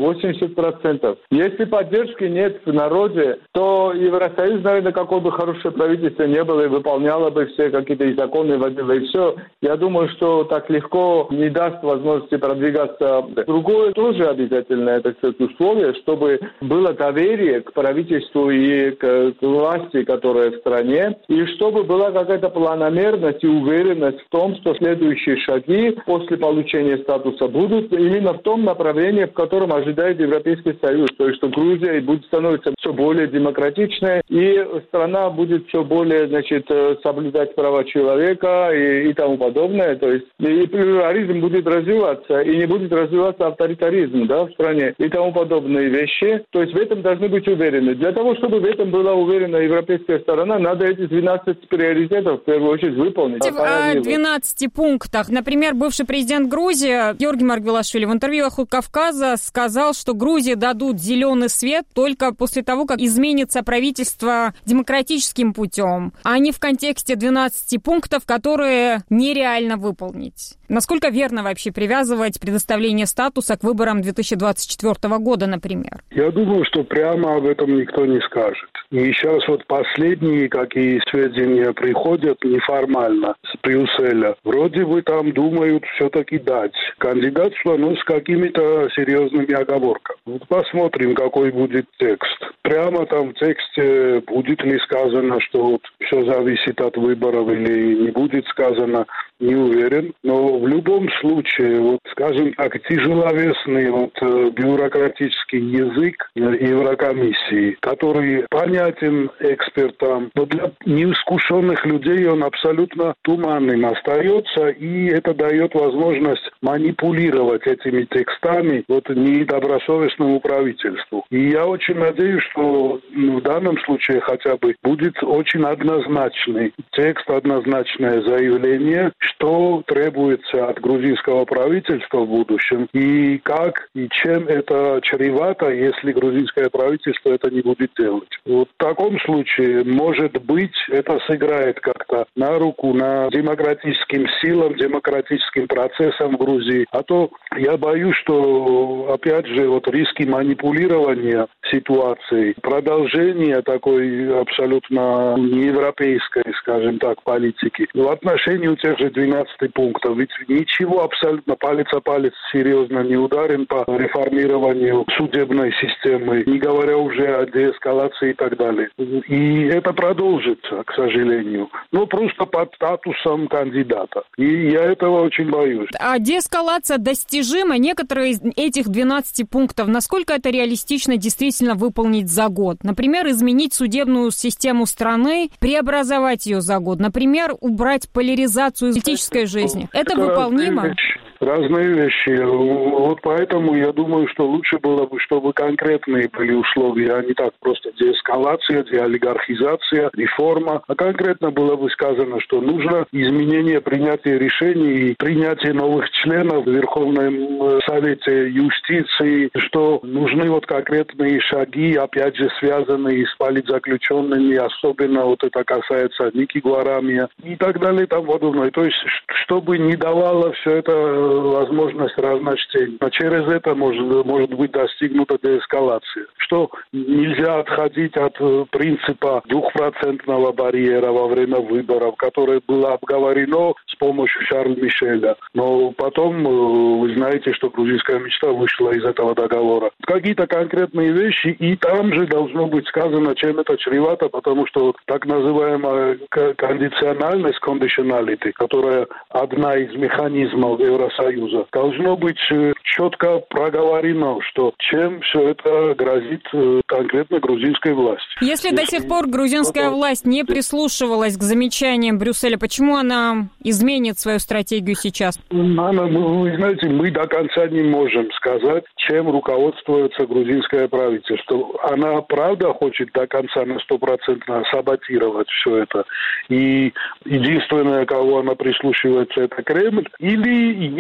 80%. Если поддержки нет в народе, то Евросоюз, наверное, какое бы хорошее правительство не было и выполняло бы все какие-то законы, вводило правила и все. Я думаю, что так легко не даст возможности продвигаться. Другое тоже обязательное, так сказать, условие, чтобы было доверие к правительству и к власти, которая в стране, и чтобы была какая-то планомерность и уверенность в том, что следующие шаги после получения статуса будут именно в том направлении, в котором ожидает Европейский Союз. То есть, что Грузия будет становиться все более демократичной, и страна будет все более, соблюдать права человека и тому подобное. То есть, и плюрализм будет развиваться, и не будет развиваться авторитаризм, в стране, и тому подобные вещи. То есть, в этом должны быть уверены. Для того, чтобы в этом была уверена европейская сторона, надо эти 12 приоритетов в первую очередь выполнить. В 12 пунктах. Например, бывший президент Грузии Георгий Маргвелашвили в интервью «Охот Кавказа» сказал, что Грузии дадут зеленый свет только после того, как изменится правительство демократическим путем, а не в контексте 12 пунктов, которые нереально выполнить. Насколько верно вообще привязывать предоставление статуса к выборам 2024 года, например? Я думаю, что прямо об этом никто не скажет. И сейчас последние какие сведения приходят неформально с Брюсселя. Вроде бы там думают все-таки дать кандидатство, но с какими-то серьезными оговорками. Посмотрим, какой будет текст. Прямо там в тексте будет ли сказано, что все зависит от выборов или не будет сказано, не уверен. Но в любом случае, скажем так, тяжеловесный бюрократический язык Еврокомиссии, который понятен экспертам, но для неискушенных людей он абсолютно туманным остается, и это дает возможность манипулировать этими текстами недобросовестному правительству. И я очень надеюсь, что в данном случае хотя бы будет очень однозначный текст, однозначное заявление, что требуется от грузинского правительства в будущем, и как и чем это чревато, если грузинское правительство это не будет делать. В таком случае, может быть, это сыграет как-то на руку на демократическим силам, демократическим процессам в Грузии. А то я боюсь, что, опять же, риски манипулирования ситуацией, продолжение такой абсолютно неевропейской, скажем так, политики в отношении тех же 12 пунктов. Ведь ничего абсолютно палец о палец серьезно не ударен по реформированию судебной системы, не говоря уже о деэскалации и так далее. И это продолжится, к сожалению. Но просто под статусом кандидата. И я этого очень боюсь. А деэскалация достижима? Некоторые из этих 12 пунктов, насколько это реалистично действительно выполнить за год? Например, изменить судебную систему страны, преобразовать ее за год. Например, убрать поляризацию политической жизни. Это выполнимо? Разные вещи. Поэтому я думаю, что лучше было бы, чтобы конкретные были условия, а не так просто деэскалация, деолигархизация, реформа. А конкретно было бы сказано, что нужно изменение принятия решений и принятие новых членов в Верховном Совете юстиции, что нужны конкретные шаги, опять же, связанные с политзаключенными, особенно это касается Ники Гварамия и так далее и тому подобное. То есть, чтобы не давало все это возможность разночтения. А через это может быть достигнута деэскалация. Что нельзя отходить от принципа 2% барьера во время выборов, которое было обговорено с помощью Шарля Мишеля. Но потом, вы знаете, что грузинская мечта вышла из этого договора. Какие-то конкретные вещи, и там же должно быть сказано, чем это чревато, потому что так называемая кондициональность, conditionality, которая одна из механизмов Евросоюза, должно быть четко проговорено, что чем все это грозит конкретно грузинской власти. Если до сих пор грузинская власть не прислушивалась к замечаниям Брюсселя, почему она изменит свою стратегию сейчас? Вы знаете, мы до конца не можем сказать, чем руководствуется грузинское правительство. Она правда хочет до конца на 100% саботировать все это. И единственное, кого она прислушивается, это Кремль. Или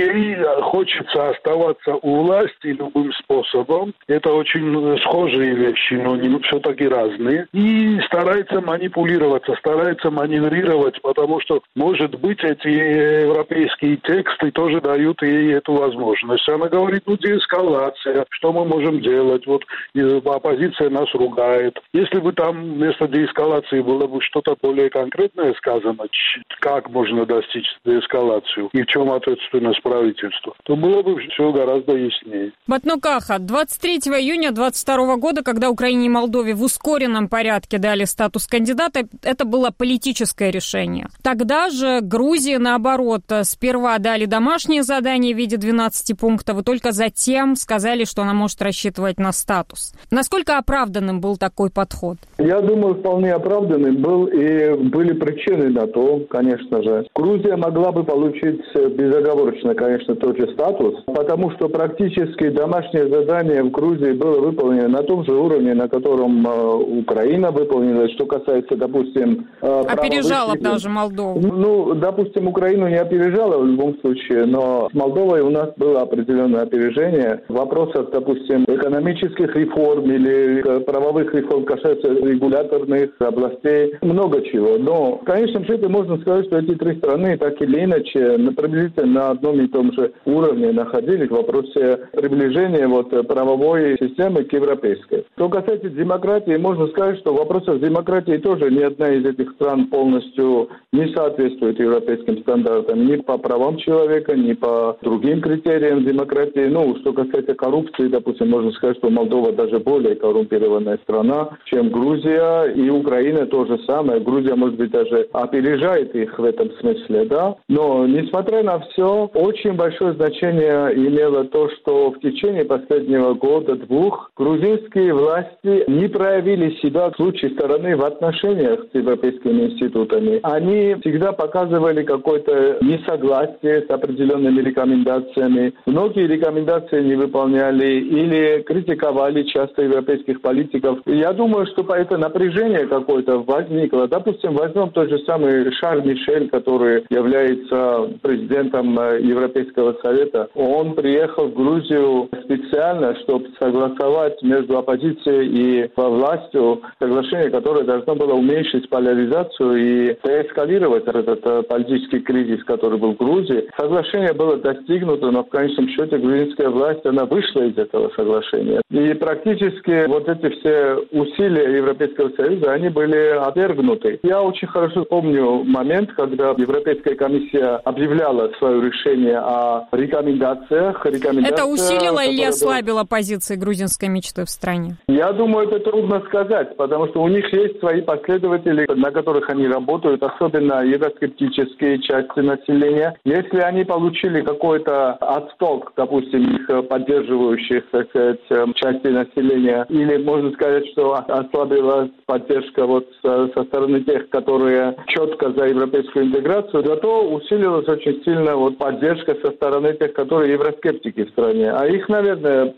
ей хочется оставаться у власти любым способом. Это очень схожие вещи, но все-таки разные. И старается манипулироваться, старается маневрировать, потому что, может быть, эти европейские тексты тоже дают ей эту возможность. Она говорит, деэскалация, что мы можем делать? Вот оппозиция нас ругает. Если бы там вместо деэскалации было бы что-то более конкретное сказано, как можно достичь деэскалацию и в чем ответственность правительства, то было бы все гораздо яснее. Батнукаха, 23 июня 2022 года, когда Украине и Молдове в ускоренном порядке дали статус кандидата, это было политическое решение. Тогда же Грузии, наоборот, сперва дали домашнее задание в виде 12 пунктов, и только затем сказали, что она может рассчитывать на статус. Насколько оправданным был такой подход? Я думаю, вполне оправданным был, и были причины на то, конечно же. Грузия могла бы получить безоговорочно, конечно, тот же статус, потому что практически домашнее задание в Грузии было выполнено на том же уровне, на котором Украина выполнила. Что касается, допустим... Опережала даже Молдову. Допустим, Украину не опережала в любом случае, но с Молдовой у нас было определенное опережение. В вопросах, допустим, экономических реформ или правовых реформ касается регуляторных областей, много чего. Но в конечном счете можно сказать, что эти три страны так или иначе приблизительно на одном и том же уровне находились в вопросе приближения правовой системы к европейской. Что касается демократии, можно сказать, что в вопросах демократии тоже ни одна из этих стран полностью не соответствует европейским стандартам ни по правам человека, ни по другим критериям демократии. Что касается коррупции, допустим, можно сказать, что Молдова даже более коррумпированная страна, чем Грузия, и Украина то же самое. Грузия, может быть, даже опережает их в этом смысле, да. Но, несмотря на все, очень большое значение имело то, что в течение последнего года-двух грузинские власти не проявили себя с лучшей стороны в отношениях с европейскими институтами. Они всегда показывали какое-то несогласие с определенными рекомендациями. Многие рекомендации не выполняли или критиковали часто европейских политиков. Я думаю, что это напряжение какое-то возникло. Допустим, возьмем тот же самый Шарль Мишель, который является президентом Европейского совета. Он приехал в Грузию специально, чтобы согласовать между оппозицией и властью соглашение, которое должно было уменьшить поляризацию и деэскалировать этот политический кризис, который был в Грузии. Соглашение было достигнуто, но в конечном счете грузинская власть, она вышла из этого соглашения. И практически эти все усилия Европейского Союза, они были отвергнуты. Я очень хорошо помню момент, когда Европейская комиссия объявляла свое решение о рекомендациях. Это усилило или ослабило позиции грузинской мечты в стране? Я думаю, это трудно сказать, потому что у них есть свои последователи, на которых они работают, особенно евроскептические части населения. Если они получили какой-то отсток, допустим, их поддерживающих, так сказать, части населения, или можно сказать, что ослабилась поддержка со стороны тех, которые четко за европейскую интеграцию, зато усилилась очень сильно поддержка со стороны тех, которые евроскептики в стране. А их, наверное,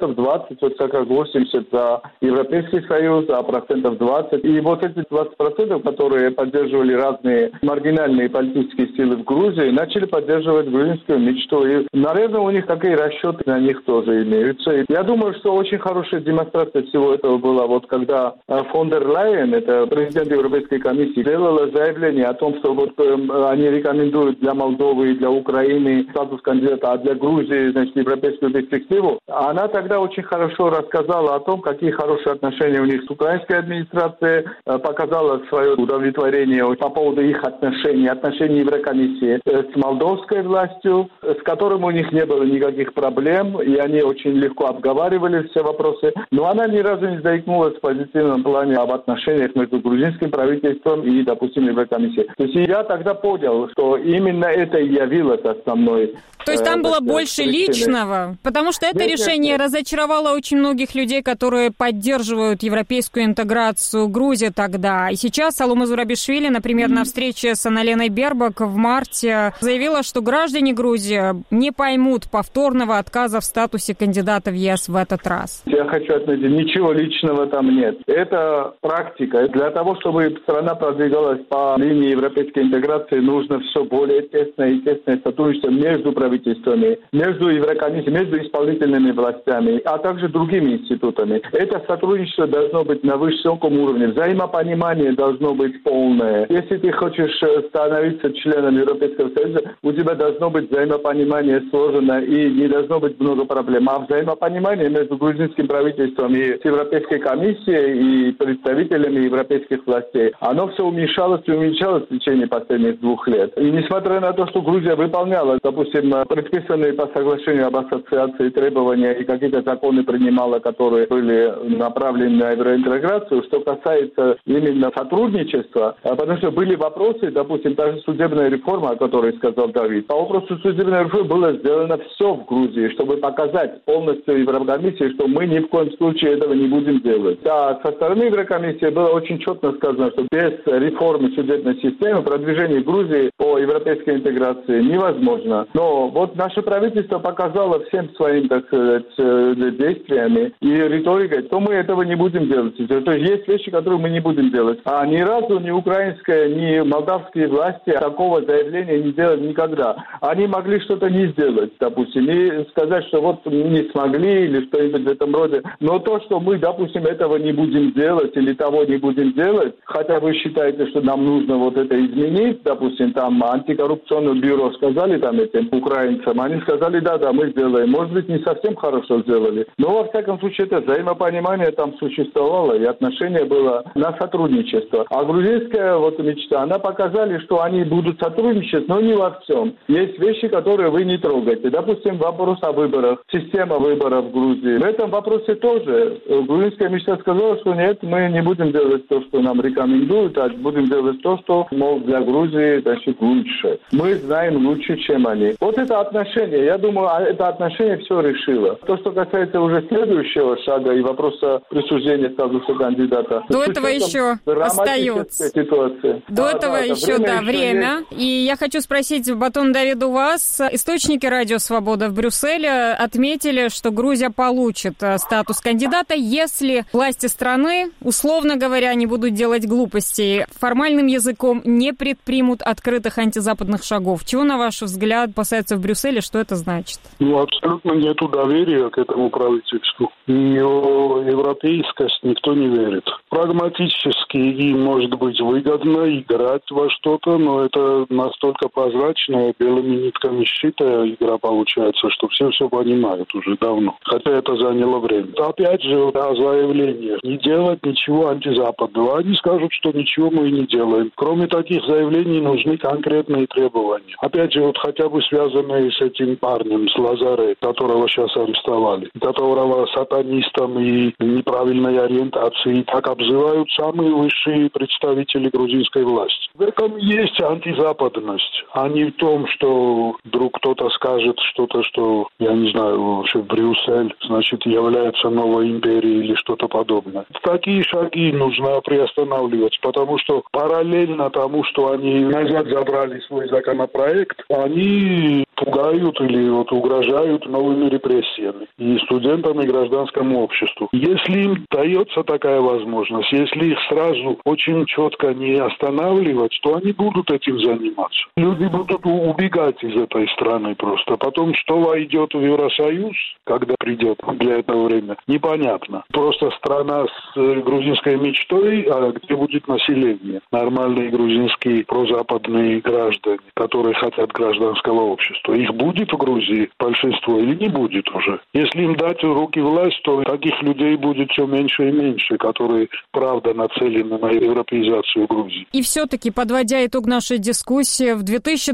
20%, как 80% за Европейский Союз, а 20%. И эти 20%, которые поддерживали разные маргинальные политические силы в Грузии, начали поддерживать грузинскую мечту. И, наверное, у них такие расчеты на них тоже имеются. И я думаю, что очень хорошая демонстрация всего этого была, когда фон дер Лайен, это президент Европейской комиссии, сделала заявление о том, что они рекомендуют для Молдовы и для Украины статус кандидата, а для Грузии, европейскую перспективу. Она тогда очень хорошо рассказала о том, какие хорошие отношения у них с украинской администрацией, показала свое удовлетворение по поводу их отношений Еврокомиссии с молдовской властью, с которым у них не было никаких проблем, и они очень легко обговаривали все вопросы. Но она ни разу не заикнулась в позитивном плане об отношениях между грузинским правительством и, допустим, Еврокомиссией. То есть я тогда понял, что именно это и явилось основной. То есть там было больше личного? Потому что это решение разочаровало очень многих людей, которые поддерживают европейскую интеграцию Грузии тогда. И сейчас Саломе Зурабишвили, например, на встрече с Анналеной Бербак в марте заявила, что граждане Грузии не поймут повторного отказа в статусе кандидата в ЕС в этот раз. Я хочу отметить, ничего личного там нет. Это практика. Для того, чтобы страна продвигалась по линии европейской интеграции, нужно все более тесное и тесное сотрудничество между правительствами, между Еврокомиссией, между исполнительными властями, а также другими институтами. Это сотрудничество должно быть на высоком уровне. Взаимопонимание должно быть полное. Если ты хочешь становиться членом Европейского Союза, у тебя должно быть взаимопонимание сложено и не должно быть много проблем. А взаимопонимание между грузинским правительством и с Европейской комиссией и представителями европейских властей, оно все уменьшалось и уменьшалось в течение последних 2 лет. И несмотря на то, что Грузия выполняла, допустим, предписанные по соглашению об ассоциации требования и какие-то законы принимала, которые были направлены на евроинтеграцию, что касается именно сотрудничества, потому что были вопросы, допустим, та же судебная реформа, о которой сказал Давид. По вопросу судебной реформы было сделано все в Грузии, чтобы показать полностью Еврокомиссии, что мы ни в коем случае этого не будем делать. Да, со стороны Еврокомиссии было очень четко сказано, что без реформы судебной системы продвижение Грузии по европейской интеграции невозможно. Но вот наше правительство показало всем своим, так сказать, действиями и риторикой, что мы этого не будем делать. То есть есть вещи, которые мы не будем делать. А ни разу ни украинская, ни молдавские власти такого заявления не делали никогда. Они могли что-то не сделать, допустим, и сказать, что вот не смогли или что-нибудь в этом роде. Но то, что мы, допустим, этого не будем делать или того не будем делать, хотя вы считаете, что нам нужно вот это изменить, допустим, там антикоррупционное бюро сказали там этим украинцам, они сказали, да, мы сделаем. Может быть, не совсем хорошо сделали, но во всяком случае это взаимопонимание там существовало и отношение было на сотрудничество. А грузинская вот мечта, она показали, что они будут сотрудничать, но не во всем. Есть вещи, которые вы не трогаете. Допустим, вопрос о выборах, система выборов в Грузии. В этом вопросе тоже грузинская мечта сказала, что нет, мы не будем делать то, что нам рекомендуют, а будем делать то, что, мол, для Грузии, значит, лучше. Мы знаем лучше, чем они. Вот это отношение, я думаю, это отношение все решило. То, что касается уже следующего шага и вопроса присуждения статуса кандидата. До этого еще остается. Ситуация. До этого еще, время. И я хочу спросить, Батон Давид, у вас источники Радио Свобода в Брюсселе отметили, что Грузия получит статус кандидата, если власти страны, условно говоря, не будут делать глупостей, формальным языком не предпримут открытых антизападных шагов. Чего, на ваш взгляд, опасаются в Брюсселе, что это значит? Абсолютно нету доверия к этому правительству. И европейскость никто не верит. Прагматически им может быть выгодно играть во что-то, но это настолько прозрачная, белыми нитками сшитая игра получается, что все понимают уже давно. Хотя это заняло время. Опять же, о заявлениях. Не делать ничего антизападного. Они скажут, что ничего мы и не делаем. Кроме таких заявлений нужны конкретные требования. Опять же, хотя бы связанные с этим парнем, с Лазаре, которого сейчас арестовали, которого сатанистом и неправильной ориентацией так обзывают самые высшие представители грузинской власти. В этом есть антизападность, а не в том, что вдруг кто-то скажет что-то, что, я не знаю, что Брюссель, значит, является новой империей или что-то подобное. Такие шаги нужно приостанавливать, потому что параллельно тому, что они назад забрали свой законопроект, они пугают или угрожают новыми репрессиями и студентам, и гражданскому обществу. Если им дается такая возможность, если их сразу очень четко не останавливать, то они будут этим заниматься. Люди будут убегать из этой страны просто. Потом, что войдет в Евросоюз, когда придет для этого время, непонятно. Просто страна с грузинской мечтой, а где будет население. Нормальные грузинские прозападные граждане, которые хотят гражданского общества. Их будет в Грузии большинство или не будет уже? Если им дать в руки власть, то таких людей будет все меньше и меньше, которые правда нацелены на европеизацию Грузии. И все-таки, подводя итог нашей дискуссии, в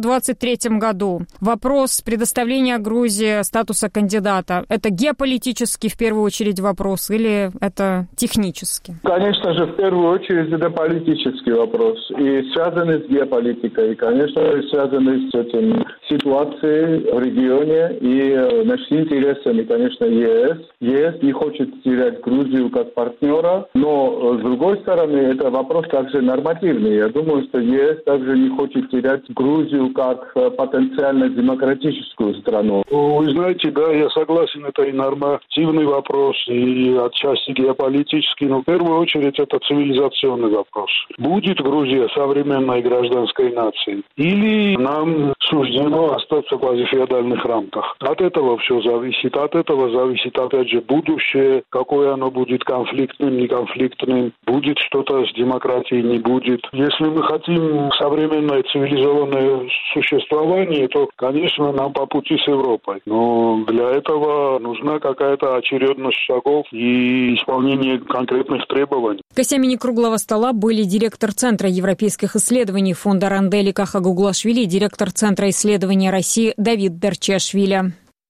2023 году вопрос предоставления Грузии статуса кандидата – это геополитический в первую очередь вопрос или это технический? Конечно же, в первую очередь это политический вопрос и связанный с геополитикой, и, конечно, связанный с ситуации в регионе и с интересами, конечно, ЕС. ЕС не хочет терять Грузию как партнера, но, с другой стороны, это вопрос также нормативный. Я думаю, что ЕС также не хочет терять Грузию как потенциально демократическую страну. Вы знаете, да, я согласен, это и нормативный вопрос, и отчасти геополитический, но в первую очередь это цивилизационный вопрос. Будет Грузия современной гражданской нацией? Или нам суждено остаться в квазифеодальных рамках? От этого все зависит. От этого зависит, опять же, будущее, какое оно будет конфликтным, неконфликтным, будет что-то с демократией, не будет. Если мы хотим современное цивилизованное существование, то, конечно, нам по пути с Европой. Но для этого нужна какая-то очередность шагов и исполнение конкретных требований. Гостями некруглого стола были директор Центра европейских исследований фонда Рандель Кахагуглашвили и директор Центра исследования России Давид Дарчиашвили.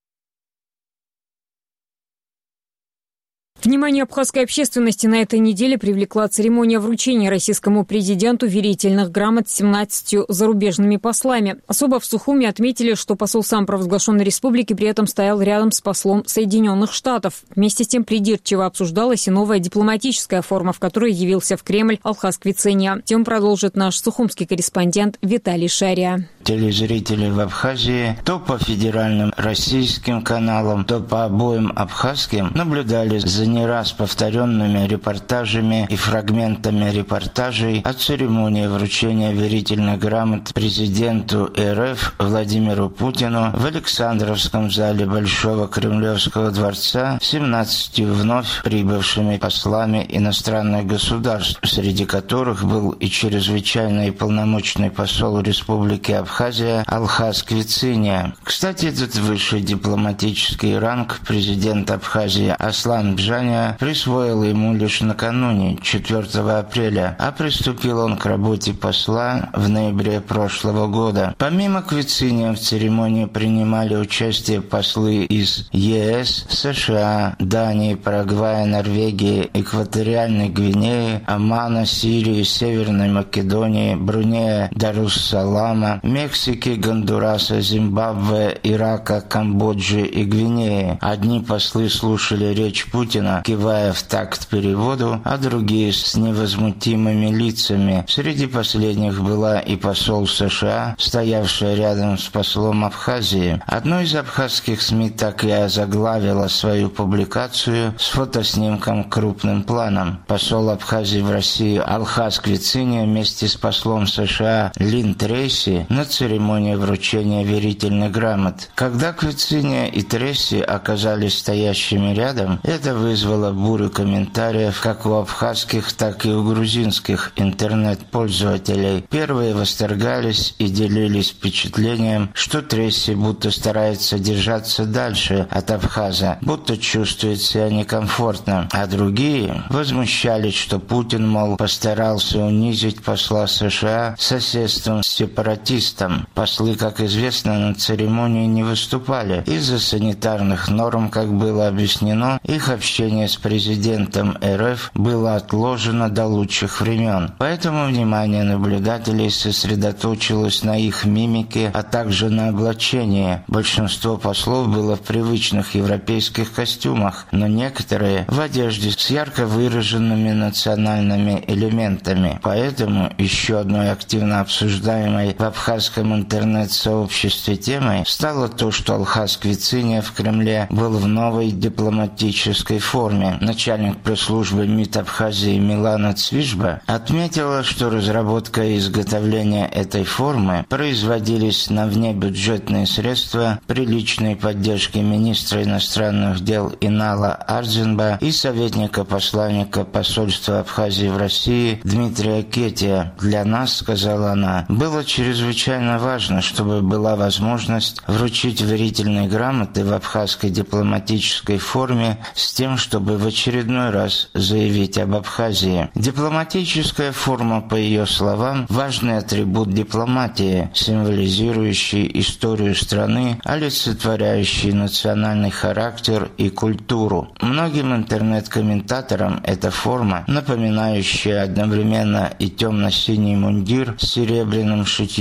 Внимание абхазской общественности на этой неделе привлекла церемония вручения российскому президенту верительных грамот 17 зарубежными послами. Особо в Сухуми отметили, что посол самопровозглашенной республики при этом стоял рядом с послом Соединенных Штатов. Вместе с тем придирчиво обсуждалась и новая дипломатическая форма, в которой явился в Кремль Алхаз Квицения. Тему продолжит наш сухумский корреспондент Виталий Шария. Телезрители в Абхазии то по федеральным российским каналам, то по обоим абхазским наблюдали за не раз повторенными репортажами и фрагментами репортажей о церемонии вручения верительных грамот президенту РФ Владимиру Путину в Александровском зале Большого Кремлевского дворца 17 вновь прибывшими послами иностранных государств, среди которых был и чрезвычайный полномочный посол Республики Абхазия Алхаз Квицения. Кстати, этот высший дипломатический ранг президент Абхазии Аслан Бжаня присвоил ему лишь накануне, 4 апреля, а приступил он к работе посла в ноябре прошлого года. Помимо Квицения в церемонии принимали участие послы из ЕС, США, Дании, Парагвая, Норвегии, Экваториальной Гвинеи, Омана, Сирии, Северной Македонии, Брунея, Дарус-Салама, Мексики, Гондураса, Зимбабве, Ирака, Камбоджи и Гвинеи. Одни послы слушали речь Путина, кивая в такт переводу, а другие с невозмутимыми лицами. Среди последних была и посол США, стоявшая рядом с послом Абхазии. Одно из абхазских СМИ так и озаглавило свою публикацию с фотоснимком крупным планом. Посол Абхазии в России Алхаз Квицения вместе с послом США Лин Трейси на церемонии вручения верительных грамот. Когда Квицения и Трейси оказались стоящими рядом, это вызвало бурю комментариев как у абхазских, так и у грузинских интернет-пользователей. Первые восторгались и делились впечатлением, что Трейси будто старается держаться дальше от Абхаза, будто чувствует себя некомфортно, а другие возмущались, что Путин, мол, постарался унизить посла США соседством с сепаратистом. Послы, как известно, на церемонии не выступали. Из-за санитарных норм, как было объяснено, их общение с президентом РФ было отложено до лучших времен. Поэтому внимание наблюдателей сосредоточилось на их мимике, а также на облачении. Большинство послов было в привычных европейских костюмах, но некоторые в одежде с ярко выраженными национальными элементами. Поэтому еще одной активно обсуждаемой в абхазском интернет-сообществе темой стало то, что Алхаз Квицения в Кремле был в новой дипломатической форме. Начальник пресс-службы МИД Абхазии Милана Цвижба отметила, что разработка и изготовление этой формы производились на внебюджетные средства при личной поддержке министра иностранных дел Инала Ардзинба и советника-посланника посольства Абхазии в России Дмитрия Кетия. «Для нас, — сказала она, — было чрезвычайно важно, чтобы была возможность вручить верительные грамоты в абхазской дипломатической форме с тем, чтобы в очередной раз заявить об Абхазии. Дипломатическая форма, по ее словам, важный атрибут дипломатии, символизирующий историю страны, олицетворяющий национальный характер и культуру. Многим интернет-комментаторам эта форма, напоминающая одновременно и темно-синий мундир с серебряным шитьем, и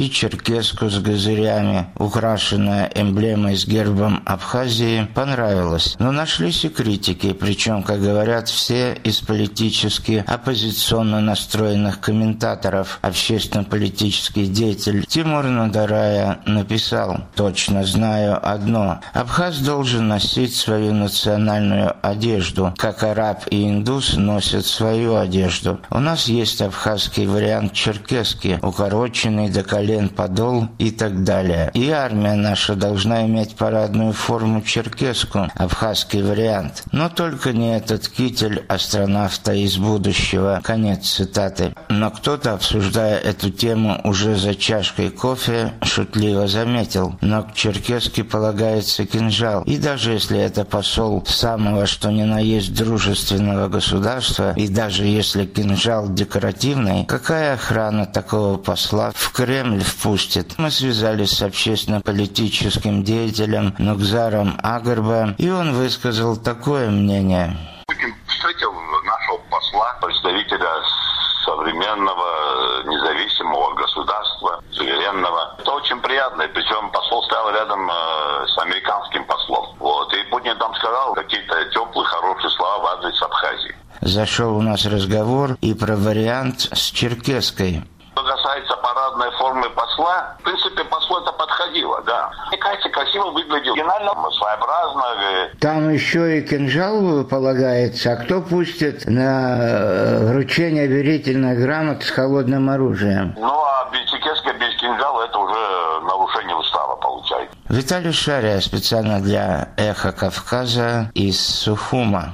и черкеску с газырями, украшенная эмблемой с гербом Абхазии, понравилась. Но нашлись и критики, причем, как говорят, все из политически оппозиционно настроенных комментаторов. Общественно-политический деятель Тимур Надарая написал: «Точно знаю одно. Абхаз должен носить свою национальную одежду, как араб и индус носят свою одежду. У нас есть абхазский вариант черкесски, укороченный до колен подол и так далее. И армия наша должна иметь парадную форму черкеску, абхазский вариант. Но только не этот китель астронавта из будущего». Конец цитаты. Но кто-то, обсуждая эту тему уже за чашкой кофе, шутливо заметил: «Но к черкеске полагается кинжал. И даже если это посол самого что ни на есть дружественного государства, и даже если кинжал декоративный, какая охрана такого посла в Кремль впустит?» Мы связались с общественно-политическим деятелем Нукзаром Агарба, и он высказал такое мнение. Путин встретил нашего посла, представителя современного независимого государства, суверенного. Это очень приятно, и причем посол стоял рядом с американским послом. И Путин там сказал какие-то теплые, хорошие слова в адрес Абхазии. Зашел у нас разговор и про вариант с черкесской. Что касается парадной формы посла, в принципе, послу это подходило, да. Мне кажется, красиво выглядел. Оригинально, своеобразно. Там еще и кинжал полагается. А кто пустит на вручение верительных грамот с холодным оружием? Ну, а черкесская без кинжала это уже нарушение устава получается. Виталий Шария специально для «Эхо Кавказа» из Сухума.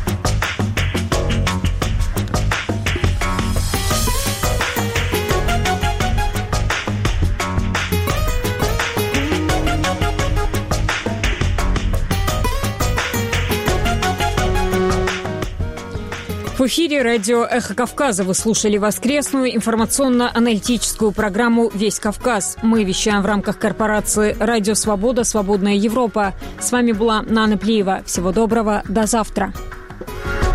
В эфире радио «Эхо Кавказа». Вы слушали воскресную информационно-аналитическую программу «Весь Кавказ». Мы вещаем в рамках корпорации «Радио Свобода. Свободная Европа». С вами была Нана Плиева. Всего доброго. До завтра.